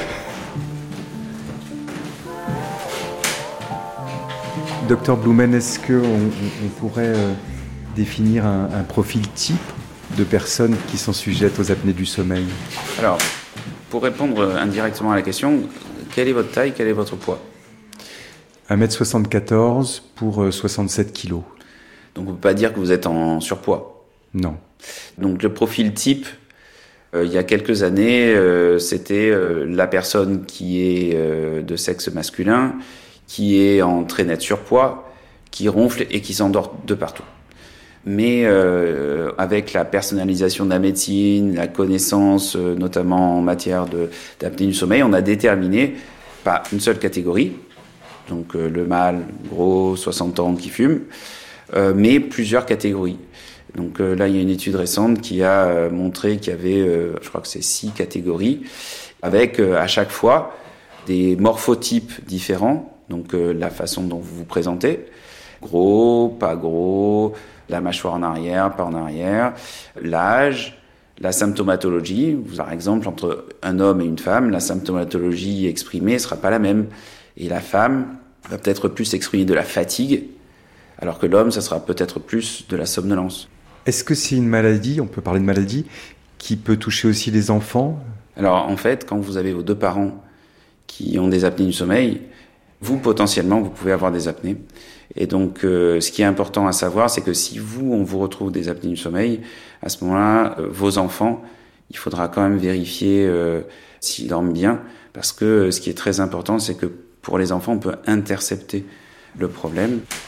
Docteur Blumen, est-ce qu'on on, on pourrait... Euh, définir un, un profil type de personnes qui sont sujettes aux apnées du sommeil? Alors, pour répondre indirectement à la question, quelle est votre taille, quel est votre poids? un mètre soixante-quatorze pour soixante-sept kilos. Donc on ne peut pas dire que vous êtes en surpoids? Non. Donc le profil type, euh, il y a quelques années, euh, c'était euh, la personne qui est euh, de sexe masculin, qui est en très net surpoids, qui ronfle et qui s'endort de partout. Mais euh, avec la personnalisation de la médecine, la connaissance, euh, notamment en matière de, d'apnée du sommeil, on a déterminé pas une seule catégorie, donc euh, le mâle, gros, soixante ans, qui fume, euh, mais plusieurs catégories. Donc euh, là, il y a une étude récente qui a euh, montré qu'il y avait, euh, je crois que c'est six catégories, avec euh, à chaque fois des morphotypes différents, donc euh, la façon dont vous vous présentez, gros, pas gros, la mâchoire en arrière, pas en arrière, l'âge, la symptomatologie. Par exemple, entre un homme et une femme, la symptomatologie exprimée ne sera pas la même. Et la femme va peut-être plus exprimer de la fatigue, alors que l'homme, ça sera peut-être plus de la somnolence. Est-ce que c'est une maladie, on peut parler de maladie, qui peut toucher aussi les enfants? Alors en fait, quand vous avez vos deux parents qui ont des apnées du sommeil, vous, potentiellement, vous pouvez avoir des apnées. Et donc, euh, ce qui est important à savoir, c'est que si vous, on vous retrouve des apnées du sommeil, à ce moment-là, euh, vos enfants, il faudra quand même vérifier euh, s'ils dorment bien, parce que euh, ce qui est très important, c'est que pour les enfants, on peut intercepter le problème.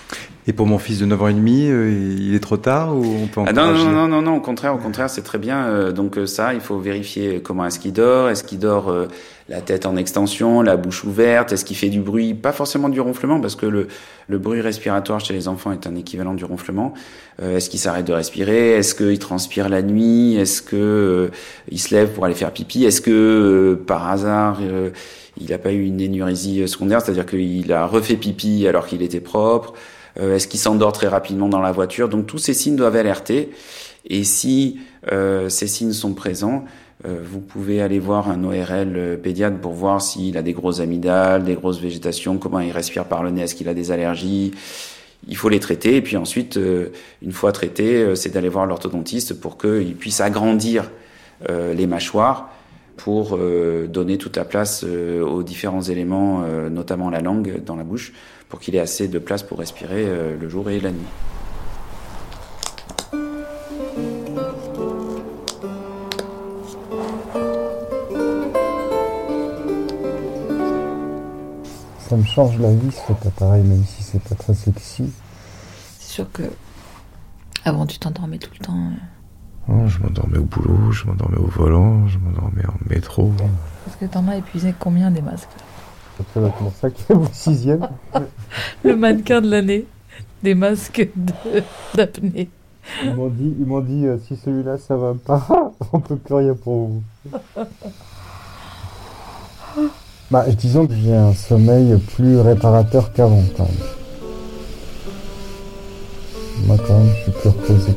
Et pour mon fils de neuf ans et demi, euh, il est trop tard ou on peut ah encourager? non, non, non, non, non, au contraire, au contraire, c'est très bien. Euh, donc euh, ça, il faut vérifier comment est-ce qu'il dort. Est-ce qu'il dort euh, la tête en extension, la bouche ouverte? Est-ce qu'il fait du bruit? Pas forcément du ronflement, parce que le, le bruit respiratoire chez les enfants est un équivalent du ronflement. Euh, est-ce qu'il s'arrête de respirer? Est-ce qu'il transpire la nuit? Est-ce que euh, il se lève pour aller faire pipi? Est-ce que euh, par hasard euh, il n'a pas eu une énurésie secondaire, c'est-à-dire qu'il a refait pipi alors qu'il était propre? Euh, est-ce qu'il s'endort très rapidement dans la voiture? Donc tous ces signes doivent alerter. Et si euh, ces signes sont présents, euh, vous pouvez aller voir un O R L euh, pédiatre pour voir s'il a des grosses amygdales, des grosses végétations, comment il respire par le nez, est-ce qu'il a des allergies. Il faut les traiter. Et puis ensuite, euh, une fois traités, euh, c'est d'aller voir l'orthodontiste pour qu'il puisse agrandir euh, les mâchoires pour euh, donner toute la place euh, aux différents éléments, euh, notamment la langue dans la bouche, pour qu'il ait assez de place pour respirer euh, le jour et la nuit. Ça me change la vie cet appareil, même si c'est pas très sexy. C'est sûr que avant tu t'endormais tout le temps. Euh... Oh, je m'endormais au boulot, je m'endormais au volant, je m'endormais en métro. Parce que t'en as épuisé combien des masques? Ça doit être mon cinquième ou sixième. Le mannequin de l'année, des masques de, d'apnée. Ils m'ont dit, ils m'ont dit euh, si celui-là ça va pas, on peut plus rien pour vous. Bah, disons que j'ai un sommeil plus réparateur qu'avant quand même. Moi quand même, je suis plus reposé.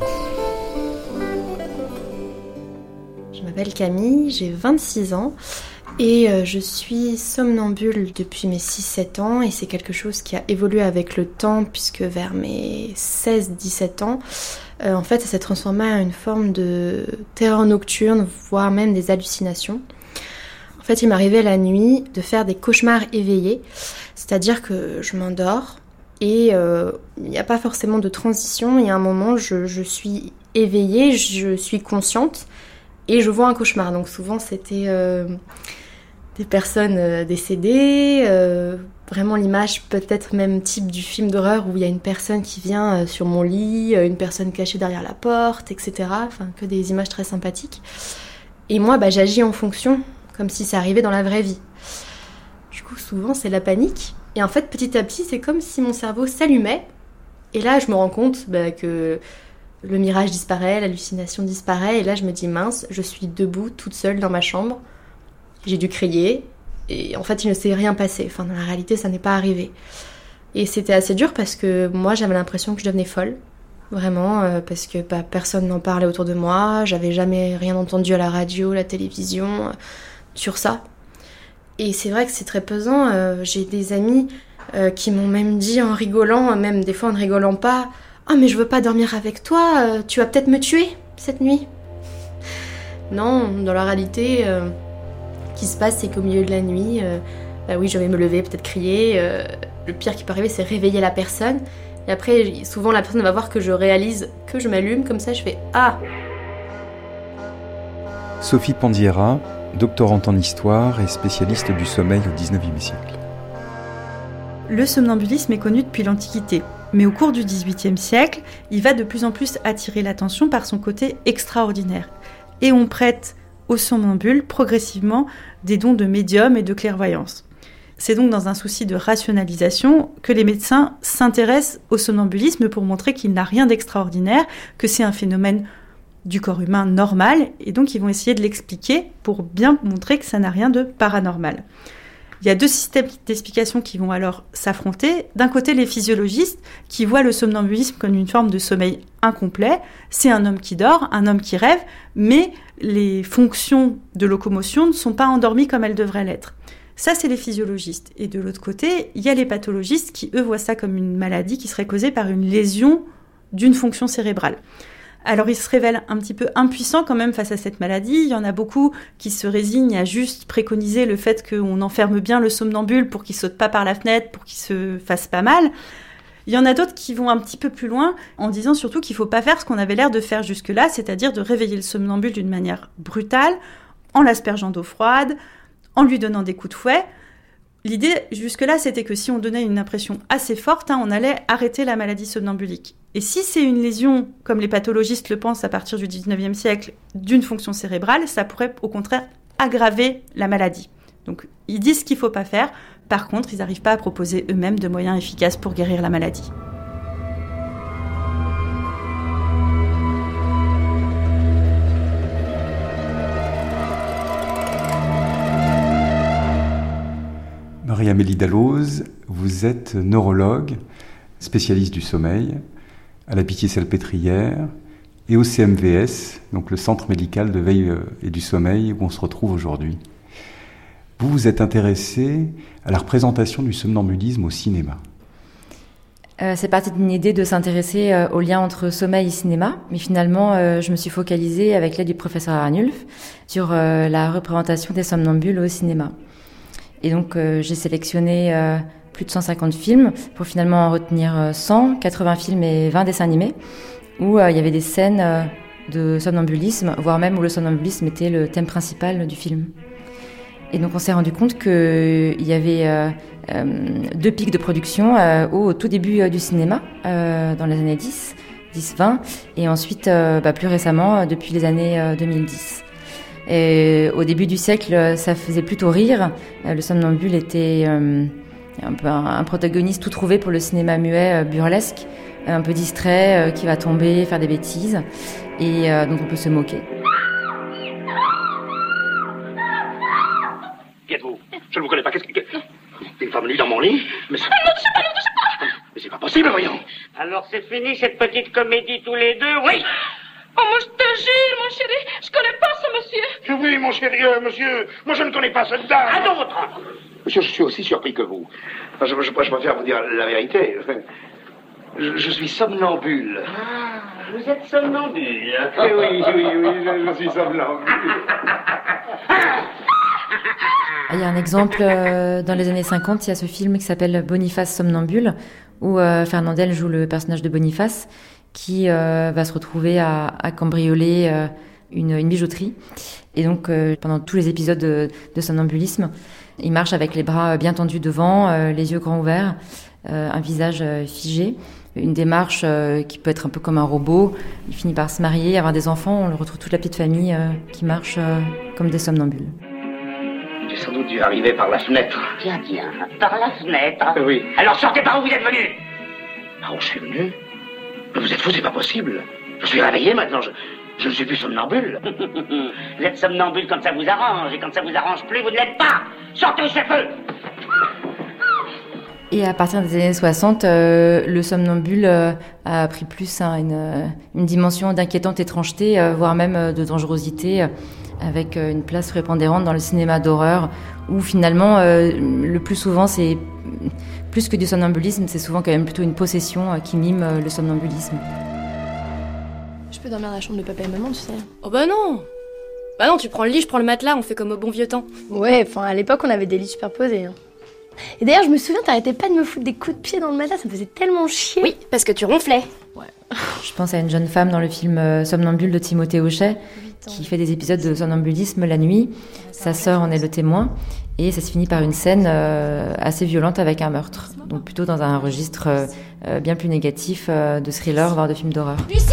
Je m'appelle Camille, j'ai vingt-six ans et euh, je suis somnambule depuis mes six sept ans et c'est quelque chose qui a évolué avec le temps puisque vers mes seize dix-sept ans, euh, en fait ça s'est transformé en une forme de terreur nocturne, voire même des hallucinations. En fait, il m'arrivait la nuit de faire des cauchemars éveillés, c'est-à-dire que je m'endors et euh, il n'y a pas forcément de transition. Il y a un moment, je, je suis éveillée, je suis consciente et je vois un cauchemar. Donc souvent, c'était euh, des personnes euh, décédées, euh, vraiment l'image peut-être même type du film d'horreur où il y a une personne qui vient euh, sur mon lit, euh, une personne cachée derrière la porte, et cetera. Enfin, que des images très sympathiques. Et moi, bah, j'agis en fonction, comme si ça arrivait dans la vraie vie. Du coup, souvent, c'est la panique. Et en fait, petit à petit, c'est comme si mon cerveau s'allumait. Et là, je me rends compte bah, que le mirage disparaît, l'hallucination disparaît. Et là, je me dis, mince, je suis debout, toute seule dans ma chambre. J'ai dû crier. Et en fait, il ne s'est rien passé. Enfin, dans la réalité, ça n'est pas arrivé. Et c'était assez dur parce que moi, j'avais l'impression que je devenais folle. Vraiment, euh, parce que bah, personne n'en parlait autour de moi. J'avais jamais rien entendu à la radio, à la télévision... Euh, sur ça. Et c'est vrai que c'est très pesant. Euh, j'ai des amis euh, qui m'ont même dit en rigolant, même des fois en ne rigolant pas, « Ah, oh, mais je veux pas dormir avec toi, euh, tu vas peut-être me tuer cette nuit. » Non, dans la réalité, euh, ce qui se passe, c'est qu'au milieu de la nuit, euh, bah oui, je vais me lever, peut-être crier. Euh, le pire qui peut arriver, c'est réveiller la personne. Et après, souvent, la personne va voir que je réalise que je m'allume, comme ça, je fais « Ah !» Sophie Pandiera, doctorante en histoire et spécialiste du sommeil au dix-neuvième siècle. Le somnambulisme est connu depuis l'Antiquité, mais au cours du dix-huitième siècle, il va de plus en plus attirer l'attention par son côté extraordinaire. Et on prête aux somnambules progressivement des dons de médium et de clairvoyance. C'est donc dans un souci de rationalisation que les médecins s'intéressent au somnambulisme pour montrer qu'il n'a rien d'extraordinaire, que c'est un phénomène du corps humain normal, et donc ils vont essayer de l'expliquer pour bien montrer que ça n'a rien de paranormal. Il y a deux systèmes d'explication qui vont alors s'affronter. D'un côté, les physiologistes qui voient le somnambulisme comme une forme de sommeil incomplet. C'est un homme qui dort, un homme qui rêve, mais les fonctions de locomotion ne sont pas endormies comme elles devraient l'être. Ça, c'est les physiologistes. Et de l'autre côté, il y a les pathologistes qui, eux, voient ça comme une maladie qui serait causée par une lésion d'une fonction cérébrale. Alors, ils se révèlent un petit peu impuissants quand même face à cette maladie. Il y en a beaucoup qui se résignent à juste préconiser le fait qu'on enferme bien le somnambule pour qu'il saute pas par la fenêtre, pour qu'il se fasse pas mal. Il y en a d'autres qui vont un petit peu plus loin en disant surtout qu'il faut pas faire ce qu'on avait l'air de faire jusque-là, c'est-à-dire de réveiller le somnambule d'une manière brutale, en l'aspergeant d'eau froide, en lui donnant des coups de fouet. L'idée, jusque-là, c'était que si on donnait une impression assez forte, hein, on allait arrêter la maladie somnambulique. Et si c'est une lésion, comme les pathologistes le pensent à partir du dix-neuvième siècle, d'une fonction cérébrale, ça pourrait au contraire aggraver la maladie. Donc, ils disent ce qu'il ne faut pas faire. Par contre, ils n'arrivent pas à proposer eux-mêmes de moyens efficaces pour guérir la maladie. Marie-Amélie Dalloz, vous êtes neurologue, spécialiste du sommeil, à la Pitié-Salpêtrière et au C M V S, donc le Centre médical de veille et du sommeil où on se retrouve aujourd'hui. Vous vous êtes intéressée à la représentation du somnambulisme au cinéma. Euh, c'est parti d'une idée de s'intéresser euh, au lien entre sommeil et cinéma, mais finalement euh, je me suis focalisée avec l'aide du professeur Arnulf sur euh, la représentation des somnambules au cinéma. Et donc euh, j'ai sélectionné euh, plus de cent cinquante films pour finalement en retenir euh, cent, quatre-vingts films et vingt dessins animés où euh, il y avait des scènes euh, de somnambulisme, voire même où le somnambulisme était le thème principal du film. Et donc on s'est rendu compte qu'il y avait euh, euh, deux pics de production euh, au tout début euh, du cinéma, euh, dans les années dix, dix vingt, et ensuite euh, bah, plus récemment euh, depuis les années euh, deux mille dix. Et au début du siècle, ça faisait plutôt rire. Le somnambule était euh, un peu un, un protagoniste tout trouvé pour le cinéma muet euh, burlesque, un peu distrait, euh, qui va tomber, faire des bêtises, et euh, donc on peut se moquer. Qui êtes-vous? Je ne vous connais pas. Qu'est-ce que... Une femme nue dans mon lit? Mais c'est... Ne touchez pas, ne touchez pas! Mais c'est pas possible, voyons! Alors c'est fini cette petite comédie tous les deux, oui? Oh, moi, je te jure, mon chéri, je connais pas ce monsieur. Oui, mon chéri, euh, monsieur, moi je ne connais pas cette dame. À d'autres! Monsieur, je suis aussi surpris que vous. Enfin, je, je, je préfère vous dire la vérité. Je, je suis somnambule. Ah, vous êtes somnambule. Oui, oui, oui, oui, je, je suis somnambule. Il y a un exemple euh, dans les années cinquante, il y a ce film qui s'appelle Boniface somnambule, où euh, Fernandel joue le personnage de Boniface, qui euh, va se retrouver à, à cambrioler euh, une, une bijouterie. Et donc, euh, pendant tous les épisodes de, de somnambulisme, il marche avec les bras bien tendus devant, euh, les yeux grands ouverts, euh, un visage euh, figé, une démarche euh, qui peut être un peu comme un robot. Il finit par se marier, avoir des enfants. On le retrouve toute la petite famille euh, qui marche euh, comme des somnambules. J'ai sans doute dû arriver par la fenêtre. Tiens, tiens, par la fenêtre. Euh, oui. Alors sortez par où vous êtes venu. Par où je suis venu? Mais vous êtes fou, c'est pas possible. Je suis réveillé maintenant, je, je ne suis plus somnambule. Vous êtes somnambule quand ça vous arrange, et quand ça vous arrange plus, vous ne l'êtes pas. Sortez ou je fais feu. Et à partir des années soixante, euh, le somnambule euh, a pris plus hein, une, une dimension d'inquiétante étrangeté, euh, voire même euh, de dangerosité, euh, avec euh, une place prépondérante dans le cinéma d'horreur, où finalement, euh, le plus souvent, c'est plus que du somnambulisme, c'est souvent quand même plutôt une possession euh, qui mime euh, le somnambulisme. Je peux dormir dans la chambre de papa et maman, tu sais. Oh bah non! Bah non, tu prends le lit, je prends le matelas, on fait comme au bon vieux temps. Ouais, enfin, à l'époque, on avait des lits superposés. Hein. Et d'ailleurs, je me souviens, t'arrêtais pas de me foutre des coups de pied dans le matelas, ça me faisait tellement chier. Oui, parce que tu ronflais. Ouais. Je pense à une jeune femme dans le film euh, Somnambule de Timothée Hochet, qui fait des épisodes de somnambulisme la nuit. Sa sœur en est le témoin, et ça se finit par une scène euh, assez violente avec un meurtre. Donc plutôt dans un registre euh, bien plus négatif euh, de thriller, voire de film d'horreur. Lucie!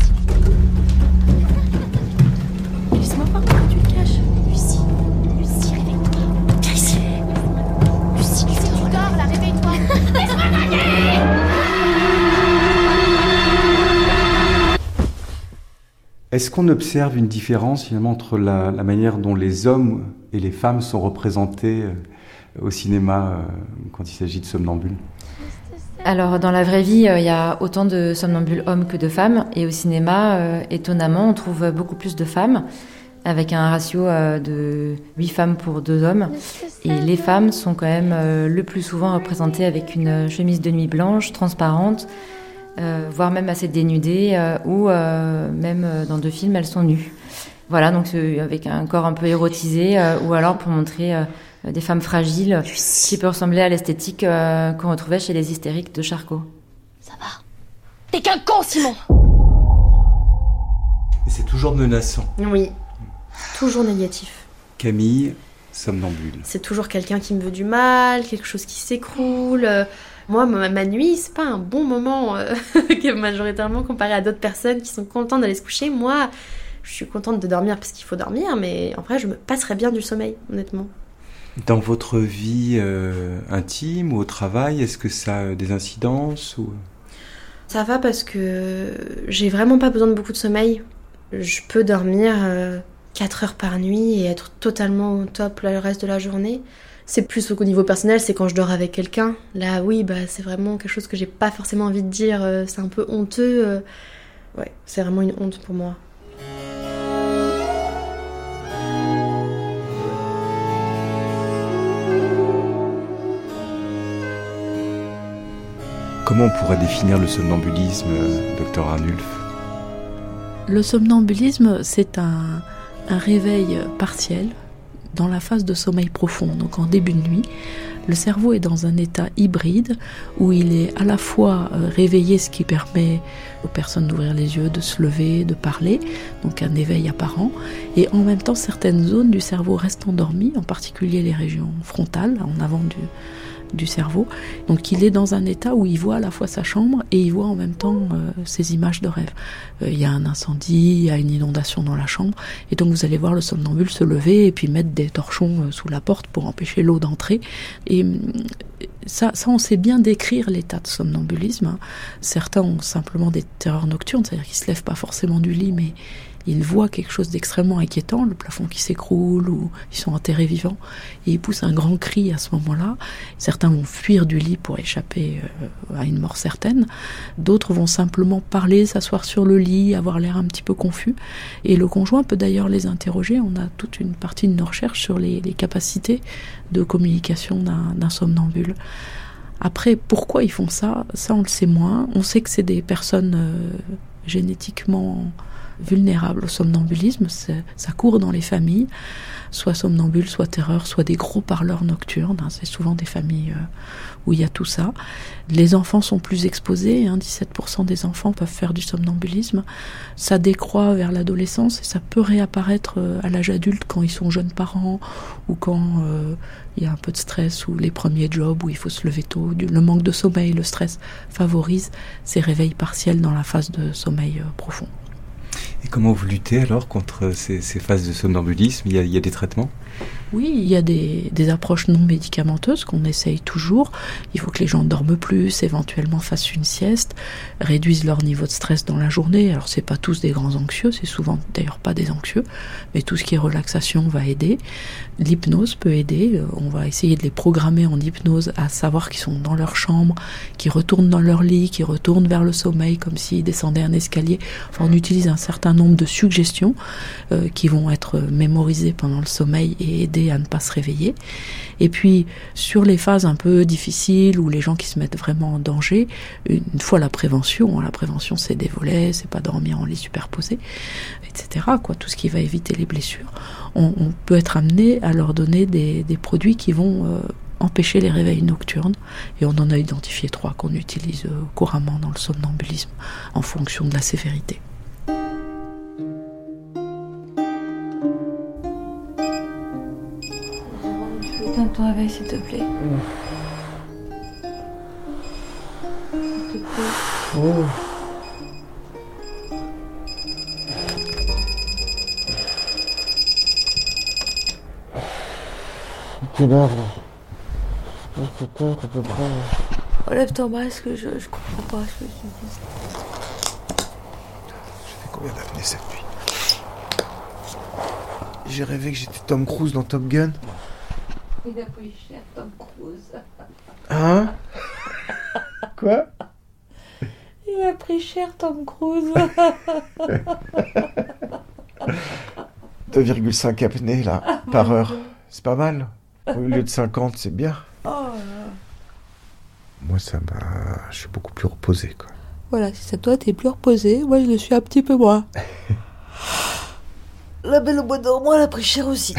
Laisse-moi voir pourquoi tu te caches. Lucie, Lucie, réveille-toi. Viens ici. Lucie, Lucie, tu dors là, réveille-toi. Laisse-moi vaguer! Est-ce qu'on observe une différence finalement entre la, la manière dont les hommes et les femmes sont représentés euh, au cinéma euh, quand il s'agit de somnambules? Alors dans la vraie vie, il euh, y a autant de somnambules hommes que de femmes, et au cinéma, euh, étonnamment, on trouve beaucoup plus de femmes, avec un ratio euh, de huit femmes pour deux hommes. Et les femmes sont quand même euh, le plus souvent représentées avec une chemise de nuit blanche, transparente, Euh, voire même assez dénudées, euh, ou euh, même euh, dans deux films, elles sont nues. Voilà, donc euh, avec un corps un peu érotisé, euh, ou alors pour montrer euh, des femmes fragiles, qui peut ressembler à l'esthétique euh, qu'on retrouvait chez les hystériques de Charcot. Ça va. T'es qu'un con, Simon! Et c'est toujours menaçant. Oui, toujours négatif. Camille, somnambule. C'est toujours quelqu'un qui me veut du mal, quelque chose qui s'écroule. Moi, ma, ma nuit, c'est pas un bon moment euh, majoritairement comparé à d'autres personnes qui sont contentes d'aller se coucher. Moi, je suis contente de dormir parce qu'il faut dormir, mais en vrai, je me passerais bien du sommeil, honnêtement. Dans votre vie euh, intime ou au travail, est-ce que ça a des incidences ou... Ça va parce que j'ai vraiment pas besoin de beaucoup de sommeil. Je peux dormir euh, quatre heures par nuit et être totalement au top le reste de la journée. C'est plus au niveau personnel, c'est quand je dors avec quelqu'un. Là, oui, bah, c'est vraiment quelque chose que j'ai pas forcément envie de dire. Euh, c'est un peu honteux. Euh... Ouais, c'est vraiment une honte pour moi. Comment on pourrait définir le somnambulisme, docteur Arnulf ? Le somnambulisme, c'est un, un réveil partiel dans la phase de sommeil profond, donc en début de nuit. Le cerveau est dans un état hybride où il est à la fois réveillé, ce qui permet aux personnes d'ouvrir les yeux, de se lever, de parler, donc un éveil apparent, et en même temps certaines zones du cerveau restent endormies, en particulier les régions frontales, en avant du, du cerveau. Donc il est dans un état où il voit à la fois sa chambre et il voit en même temps euh, ses images de rêve. Euh, il y a un incendie, il y a une inondation dans la chambre, et donc vous allez voir le somnambule se lever et puis mettre des torchons euh, sous la porte pour empêcher l'eau d'entrer. Et ça, ça on sait bien décrire l'état de somnambulisme. Hein. Certains ont simplement des terreurs nocturnes, c'est-à-dire qu'ils se lèvent pas forcément du lit, mais ils voient quelque chose d'extrêmement inquiétant, le plafond qui s'écroule, ou ils sont enterrés vivants, et ils poussent un grand cri à ce moment-là. Certains vont fuir du lit pour échapper à une mort certaine. D'autres vont simplement parler, s'asseoir sur le lit, avoir l'air un petit peu confus. Et le conjoint peut d'ailleurs les interroger. On a toute une partie de nos recherches sur les, les capacités de communication d'un, d'un somnambule. Après, pourquoi ils font ça ? Ça, on le sait moins. On sait que c'est des personnes euh, génétiquement vulnérables au somnambulisme, c'est, ça court dans les familles, soit somnambules, soit terreur, soit des gros parleurs nocturnes, hein, c'est souvent des familles euh, où il y a tout ça. Les enfants sont plus exposés, hein, dix-sept pour cent des enfants peuvent faire du somnambulisme, ça décroît vers l'adolescence et ça peut réapparaître euh, à l'âge adulte quand ils sont jeunes parents ou quand euh, il y a un peu de stress ou les premiers jobs où il faut se lever tôt. Le manque de sommeil, le stress favorise ces réveils partiels dans la phase de sommeil euh, profond. Et comment vous luttez alors contre ces, ces phases de somnambulisme ? Il y a, il y a des traitements ? Oui, il y a des, des approches non médicamenteuses qu'on essaye toujours. Il faut que les gens dorment plus, éventuellement fassent une sieste, réduisent leur niveau de stress dans la journée. Alors c'est pas tous des grands anxieux, c'est souvent d'ailleurs pas des anxieux, mais tout ce qui est relaxation va aider. L'hypnose peut aider. On va essayer de les programmer en hypnose à savoir qu'ils sont dans leur chambre, qu'ils retournent dans leur lit, qu'ils retournent vers le sommeil comme s'ils descendaient un escalier. Enfin, on utilise un certain nombre de suggestions euh, qui vont être mémorisées pendant le sommeil et aider à ne pas se réveiller. Et puis sur les phases un peu difficiles où les gens qui se mettent vraiment en danger, une fois la prévention, la prévention c'est des volets, c'est pas dormir en lit superposé, et cetera. Quoi, tout ce qui va éviter les blessures. On, on peut être amené à leur donner des, des produits qui vont euh, empêcher les réveils nocturnes, et on en a identifié trois qu'on utilise euh, couramment dans le somnambulisme en fonction de la sévérité. Éteins-toi avec, s'il te plaît. Mmh. S'il te plaît. Oh. Quelle heure là ? sept heures à peu près. Enlève ton masque, je, je comprends pas ce que tu dis. J'ai fait combien d'apnées cette nuit ? J'ai rêvé que j'étais Tom Cruise dans Top Gun. Il a pris cher, Tom Cruise. Hein ? Quoi ? Il a pris cher, Tom Cruise. deux virgule cinq apnées, là, ah, par heure. Dieu. C'est pas mal. Au lieu de cinquante, c'est bien. Oh là. Moi, ça m'a... Je suis beaucoup plus reposé, quoi. Voilà, si c'est toi, t'es plus reposé. Moi, je le suis un petit peu moins. La belle au bois dormant, elle a pris cher aussi.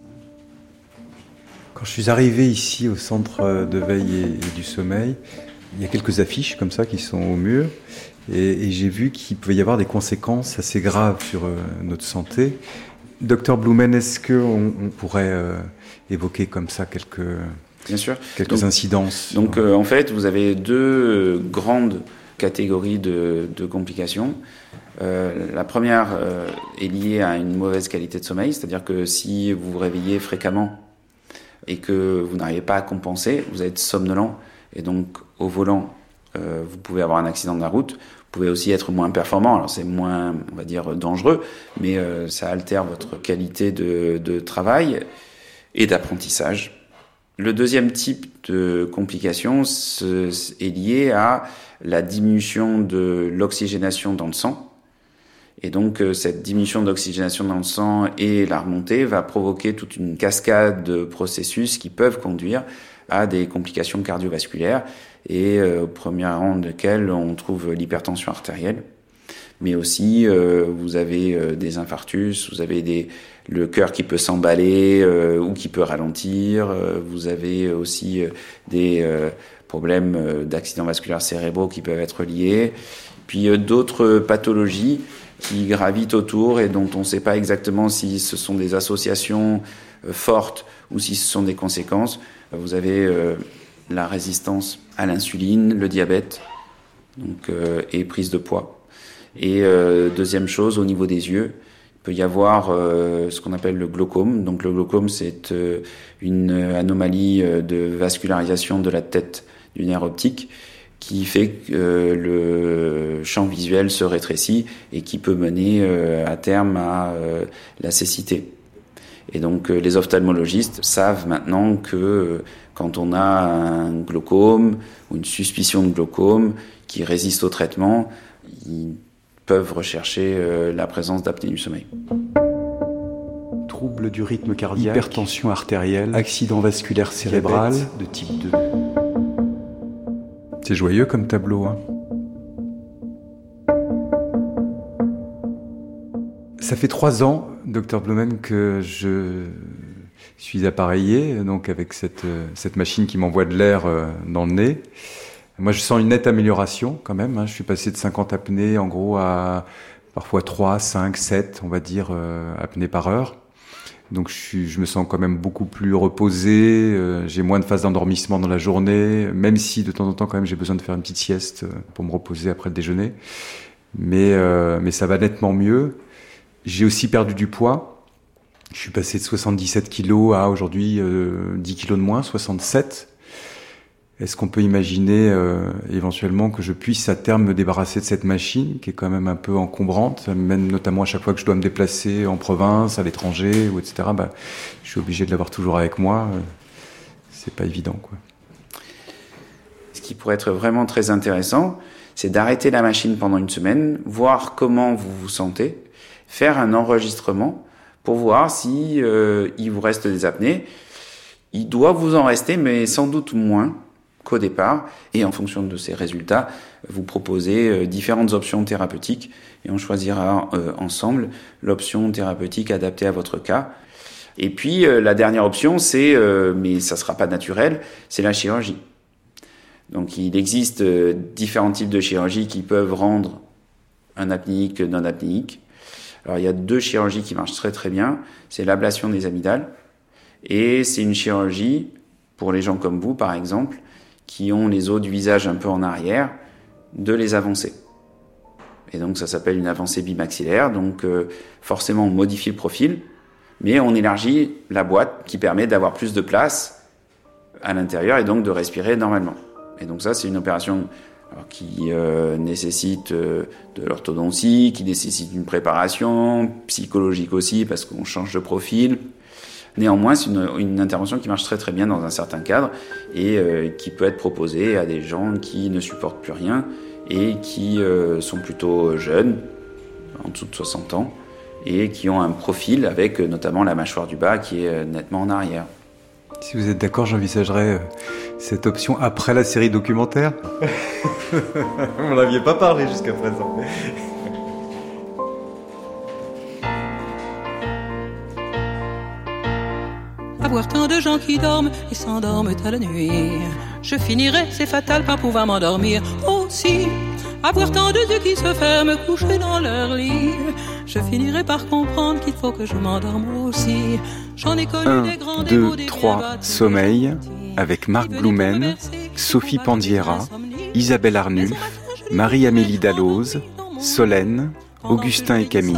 Quand je suis arrivé ici au centre de veille et, et du sommeil, il y a quelques affiches comme ça qui sont au mur. Et, et j'ai vu qu'il pouvait y avoir des conséquences assez graves sur euh, notre santé. Docteur Blumen, est-ce qu'on on pourrait euh, évoquer comme ça quelques, Bien sûr. quelques donc, incidences Donc euh, en fait, vous avez deux grandes catégories de, de complications. Euh, la première euh, est liée à une mauvaise qualité de sommeil, c'est-à-dire que si vous vous réveillez fréquemment et que vous n'arrivez pas à compenser, vous êtes somnolent et donc au volant, euh, vous pouvez avoir un accident de la route. Vous pouvez aussi être moins performant, alors c'est moins, on va dire, dangereux, mais euh, ça altère votre qualité de, de travail et d'apprentissage. Le deuxième type de complication ce, est lié à la diminution de l'oxygénation dans le sang. Et donc euh, cette diminution d'oxygénation dans le sang et la remontée va provoquer toute une cascade de processus qui peuvent conduire à des complications cardiovasculaires et euh, au premier rang desquelles on trouve l'hypertension artérielle. Mais aussi, euh, vous avez euh, des infarctus, vous avez des, le cœur qui peut s'emballer euh, ou qui peut ralentir, euh, vous avez aussi euh, des euh, problèmes euh, d'accidents vasculaires cérébraux qui peuvent être liés, puis euh, d'autres pathologies qui gravitent autour et dont on ne sait pas exactement si ce sont des associations euh, fortes ou si ce sont des conséquences. Vous avez euh, la résistance à l'insuline, le diabète, donc, euh, et prise de poids. Et euh, deuxième chose, au niveau des yeux, il peut y avoir euh, ce qu'on appelle le glaucome. Donc le glaucome, c'est euh, une anomalie euh, de vascularisation de la tête du nerf optique qui fait que euh, le champ visuel se rétrécit et qui peut mener euh, à terme à euh, la cécité. Et donc euh, les ophtalmologistes savent maintenant que euh, quand on a un glaucome ou une suspicion de glaucome qui résiste au traitement, ils peuvent rechercher euh, la présence d'apnée du sommeil. Troubles du rythme cardiaque, hypertension artérielle, accident vasculaire cérébral de type deux. C'est joyeux comme tableau, hein. Ça fait trois ans, docteur Blumen, que je suis appareillé, donc avec cette, cette machine qui m'envoie de l'air dans le nez. Moi, je sens une nette amélioration quand même. Hein. Je suis passé de cinquante apnées, en gros, à parfois trois, cinq, sept, on va dire, euh, apnées par heure. Donc, je, suis, je me sens quand même beaucoup plus reposé. Euh, j'ai moins de phases d'endormissement dans la journée, même si de temps en temps, quand même, j'ai besoin de faire une petite sieste pour me reposer après le déjeuner. Mais, euh, mais ça va nettement mieux. J'ai aussi perdu du poids. Je suis passé de soixante-dix-sept kilos à aujourd'hui euh, dix kilos de moins, soixante-sept. Est-ce qu'on peut imaginer euh, éventuellement que je puisse à terme me débarrasser de cette machine qui est quand même un peu encombrante, même notamment à chaque fois que je dois me déplacer en province, à l'étranger, ou et cetera. Bah, je suis obligé de l'avoir toujours avec moi. C'est pas évident, quoi. Ce qui pourrait être vraiment très intéressant, c'est d'arrêter la machine pendant une semaine, voir comment vous vous sentez, faire un enregistrement pour voir si euh, il vous reste des apnées. Il doit vous en rester, mais sans doute moins qu'au départ, et en fonction de ces résultats, vous proposez euh, différentes options thérapeutiques, et on choisira euh, ensemble l'option thérapeutique adaptée à votre cas. Et puis, euh, la dernière option, c'est, euh, mais ça sera pas naturel, c'est la chirurgie. Donc, il existe euh, différents types de chirurgie qui peuvent rendre un apnéique non apnéique. Alors, il y a deux chirurgies qui marchent très très bien, c'est l'ablation des amygdales, et c'est une chirurgie, pour les gens comme vous, par exemple, qui ont les os du visage un peu en arrière, de les avancer. Et donc ça s'appelle une avancée bimaxillaire, donc euh, forcément on modifie le profil, mais on élargit la boîte qui permet d'avoir plus de place à l'intérieur et donc de respirer normalement. Et donc ça c'est une opération alors, qui euh, nécessite euh, de l'orthodontie, qui nécessite une préparation psychologique aussi parce qu'on change de profil. Néanmoins, c'est une, une intervention qui marche très très bien dans un certain cadre et euh, qui peut être proposée à des gens qui ne supportent plus rien et qui euh, sont plutôt jeunes, en dessous de soixante ans, et qui ont un profil avec euh, notamment la mâchoire du bas qui est euh, nettement en arrière. Si vous êtes d'accord, j'envisagerais euh, cette option après la série documentaire. Vous m'en aviez pas parlé jusqu'à présent. À voir tant de gens qui dorment et s'endorment à la nuit. je finirai, c'est fatal, par pouvoir m'endormir aussi. Avoir tant de yeux qui se ferment, couchés dans leur lit. Je finirai par comprendre qu'il faut que je m'endorme aussi. J'en ai connu un, des grands, deux, des beaux, des trois, sommeil, avec Marc Blumen, Sophie Pandiera, Isabelle Arnulf, Marie-Amélie Dalloz, Solène, Augustin et Camille.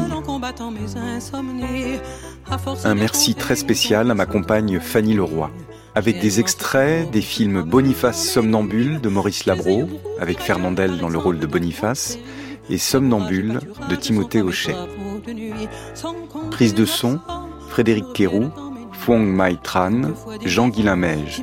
Un merci très spécial à ma compagne Fanny Leroy, avec des extraits des films Boniface Somnambule de Maurice Labro, avec Fernandel dans le rôle de Boniface, et Somnambule de Timothée Hochet. Prise de son, Frédéric Quéroux, Phuong Mai Tran, Jean-Guilain Meige.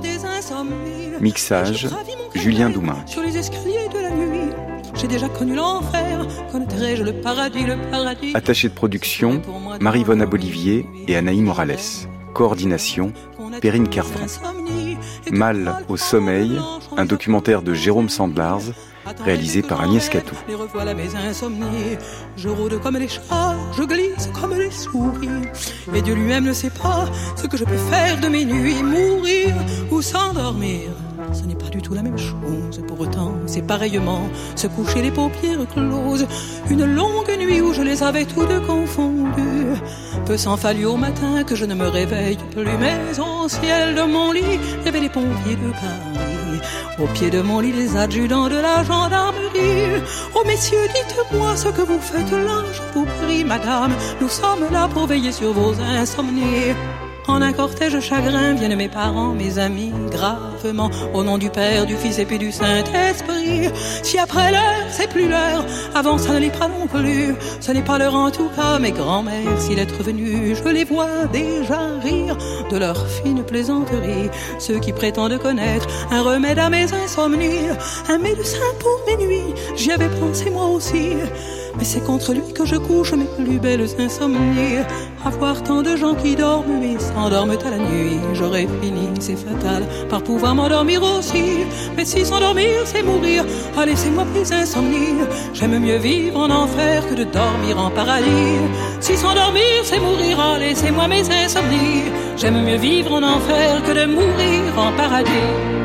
Mixage, Julien Doumain. Sur les escaliers de la nuit, j'ai déjà connu l'enfer, connaîtrai-je le paradis, le paradis. Attaché de production, Marie-Vonne Bolivier et Anaï Morales. Coordination, Perrine Kervran. Mal au sommeil, un documentaire de Jérôme Sandlars, réalisé par Agnès Catou. Les revoilà mes insomnies. Je rôde comme les chats, je glisse comme les souris. Et Dieu lui-même ne sait pas ce que je peux faire de mes nuits. Mourir ou s'endormir, ce n'est pas du tout la même chose. Pour autant, c'est pareillement se coucher les paupières closes. Une longue nuit où je les avais toutes confondues. Peu s'en fallut au matin que je ne me réveille plus. Mais au ciel de mon lit, il y avait les pompiers de Paris. Au pied de mon lit, les adjudants de la gendarmerie. Oh messieurs, dites-moi ce que vous faites là, je vous prie, madame. Nous sommes là pour veiller sur vos insomnies. En un cortège chagrin viennent mes parents, mes amis, gravement, au nom du Père, du Fils et puis du Saint-Esprit. Si après l'heure, c'est plus l'heure, avant ça ne l'est pas non plus. Ce n'est pas l'heure en tout cas, mes grands-mères, s'il est revenu, je les vois déjà rire de leur fine plaisanterie. Ceux qui prétendent connaître un remède à mes insomnies, un médecin pour mes nuits, j'y avais pensé moi aussi. Mais c'est contre lui que je couche mes plus belles insomnies. Avoir tant de gens qui dorment mais s'endorment à la nuit. J'aurais fini, c'est fatal, par pouvoir m'endormir aussi. Mais si s'endormir c'est mourir, ah laissez-moi plus insomnie. J'aime mieux vivre en enfer que de dormir en paradis. Si s'endormir c'est mourir, ah laissez-moi mes insomnies. J'aime mieux vivre en enfer que de mourir en paradis.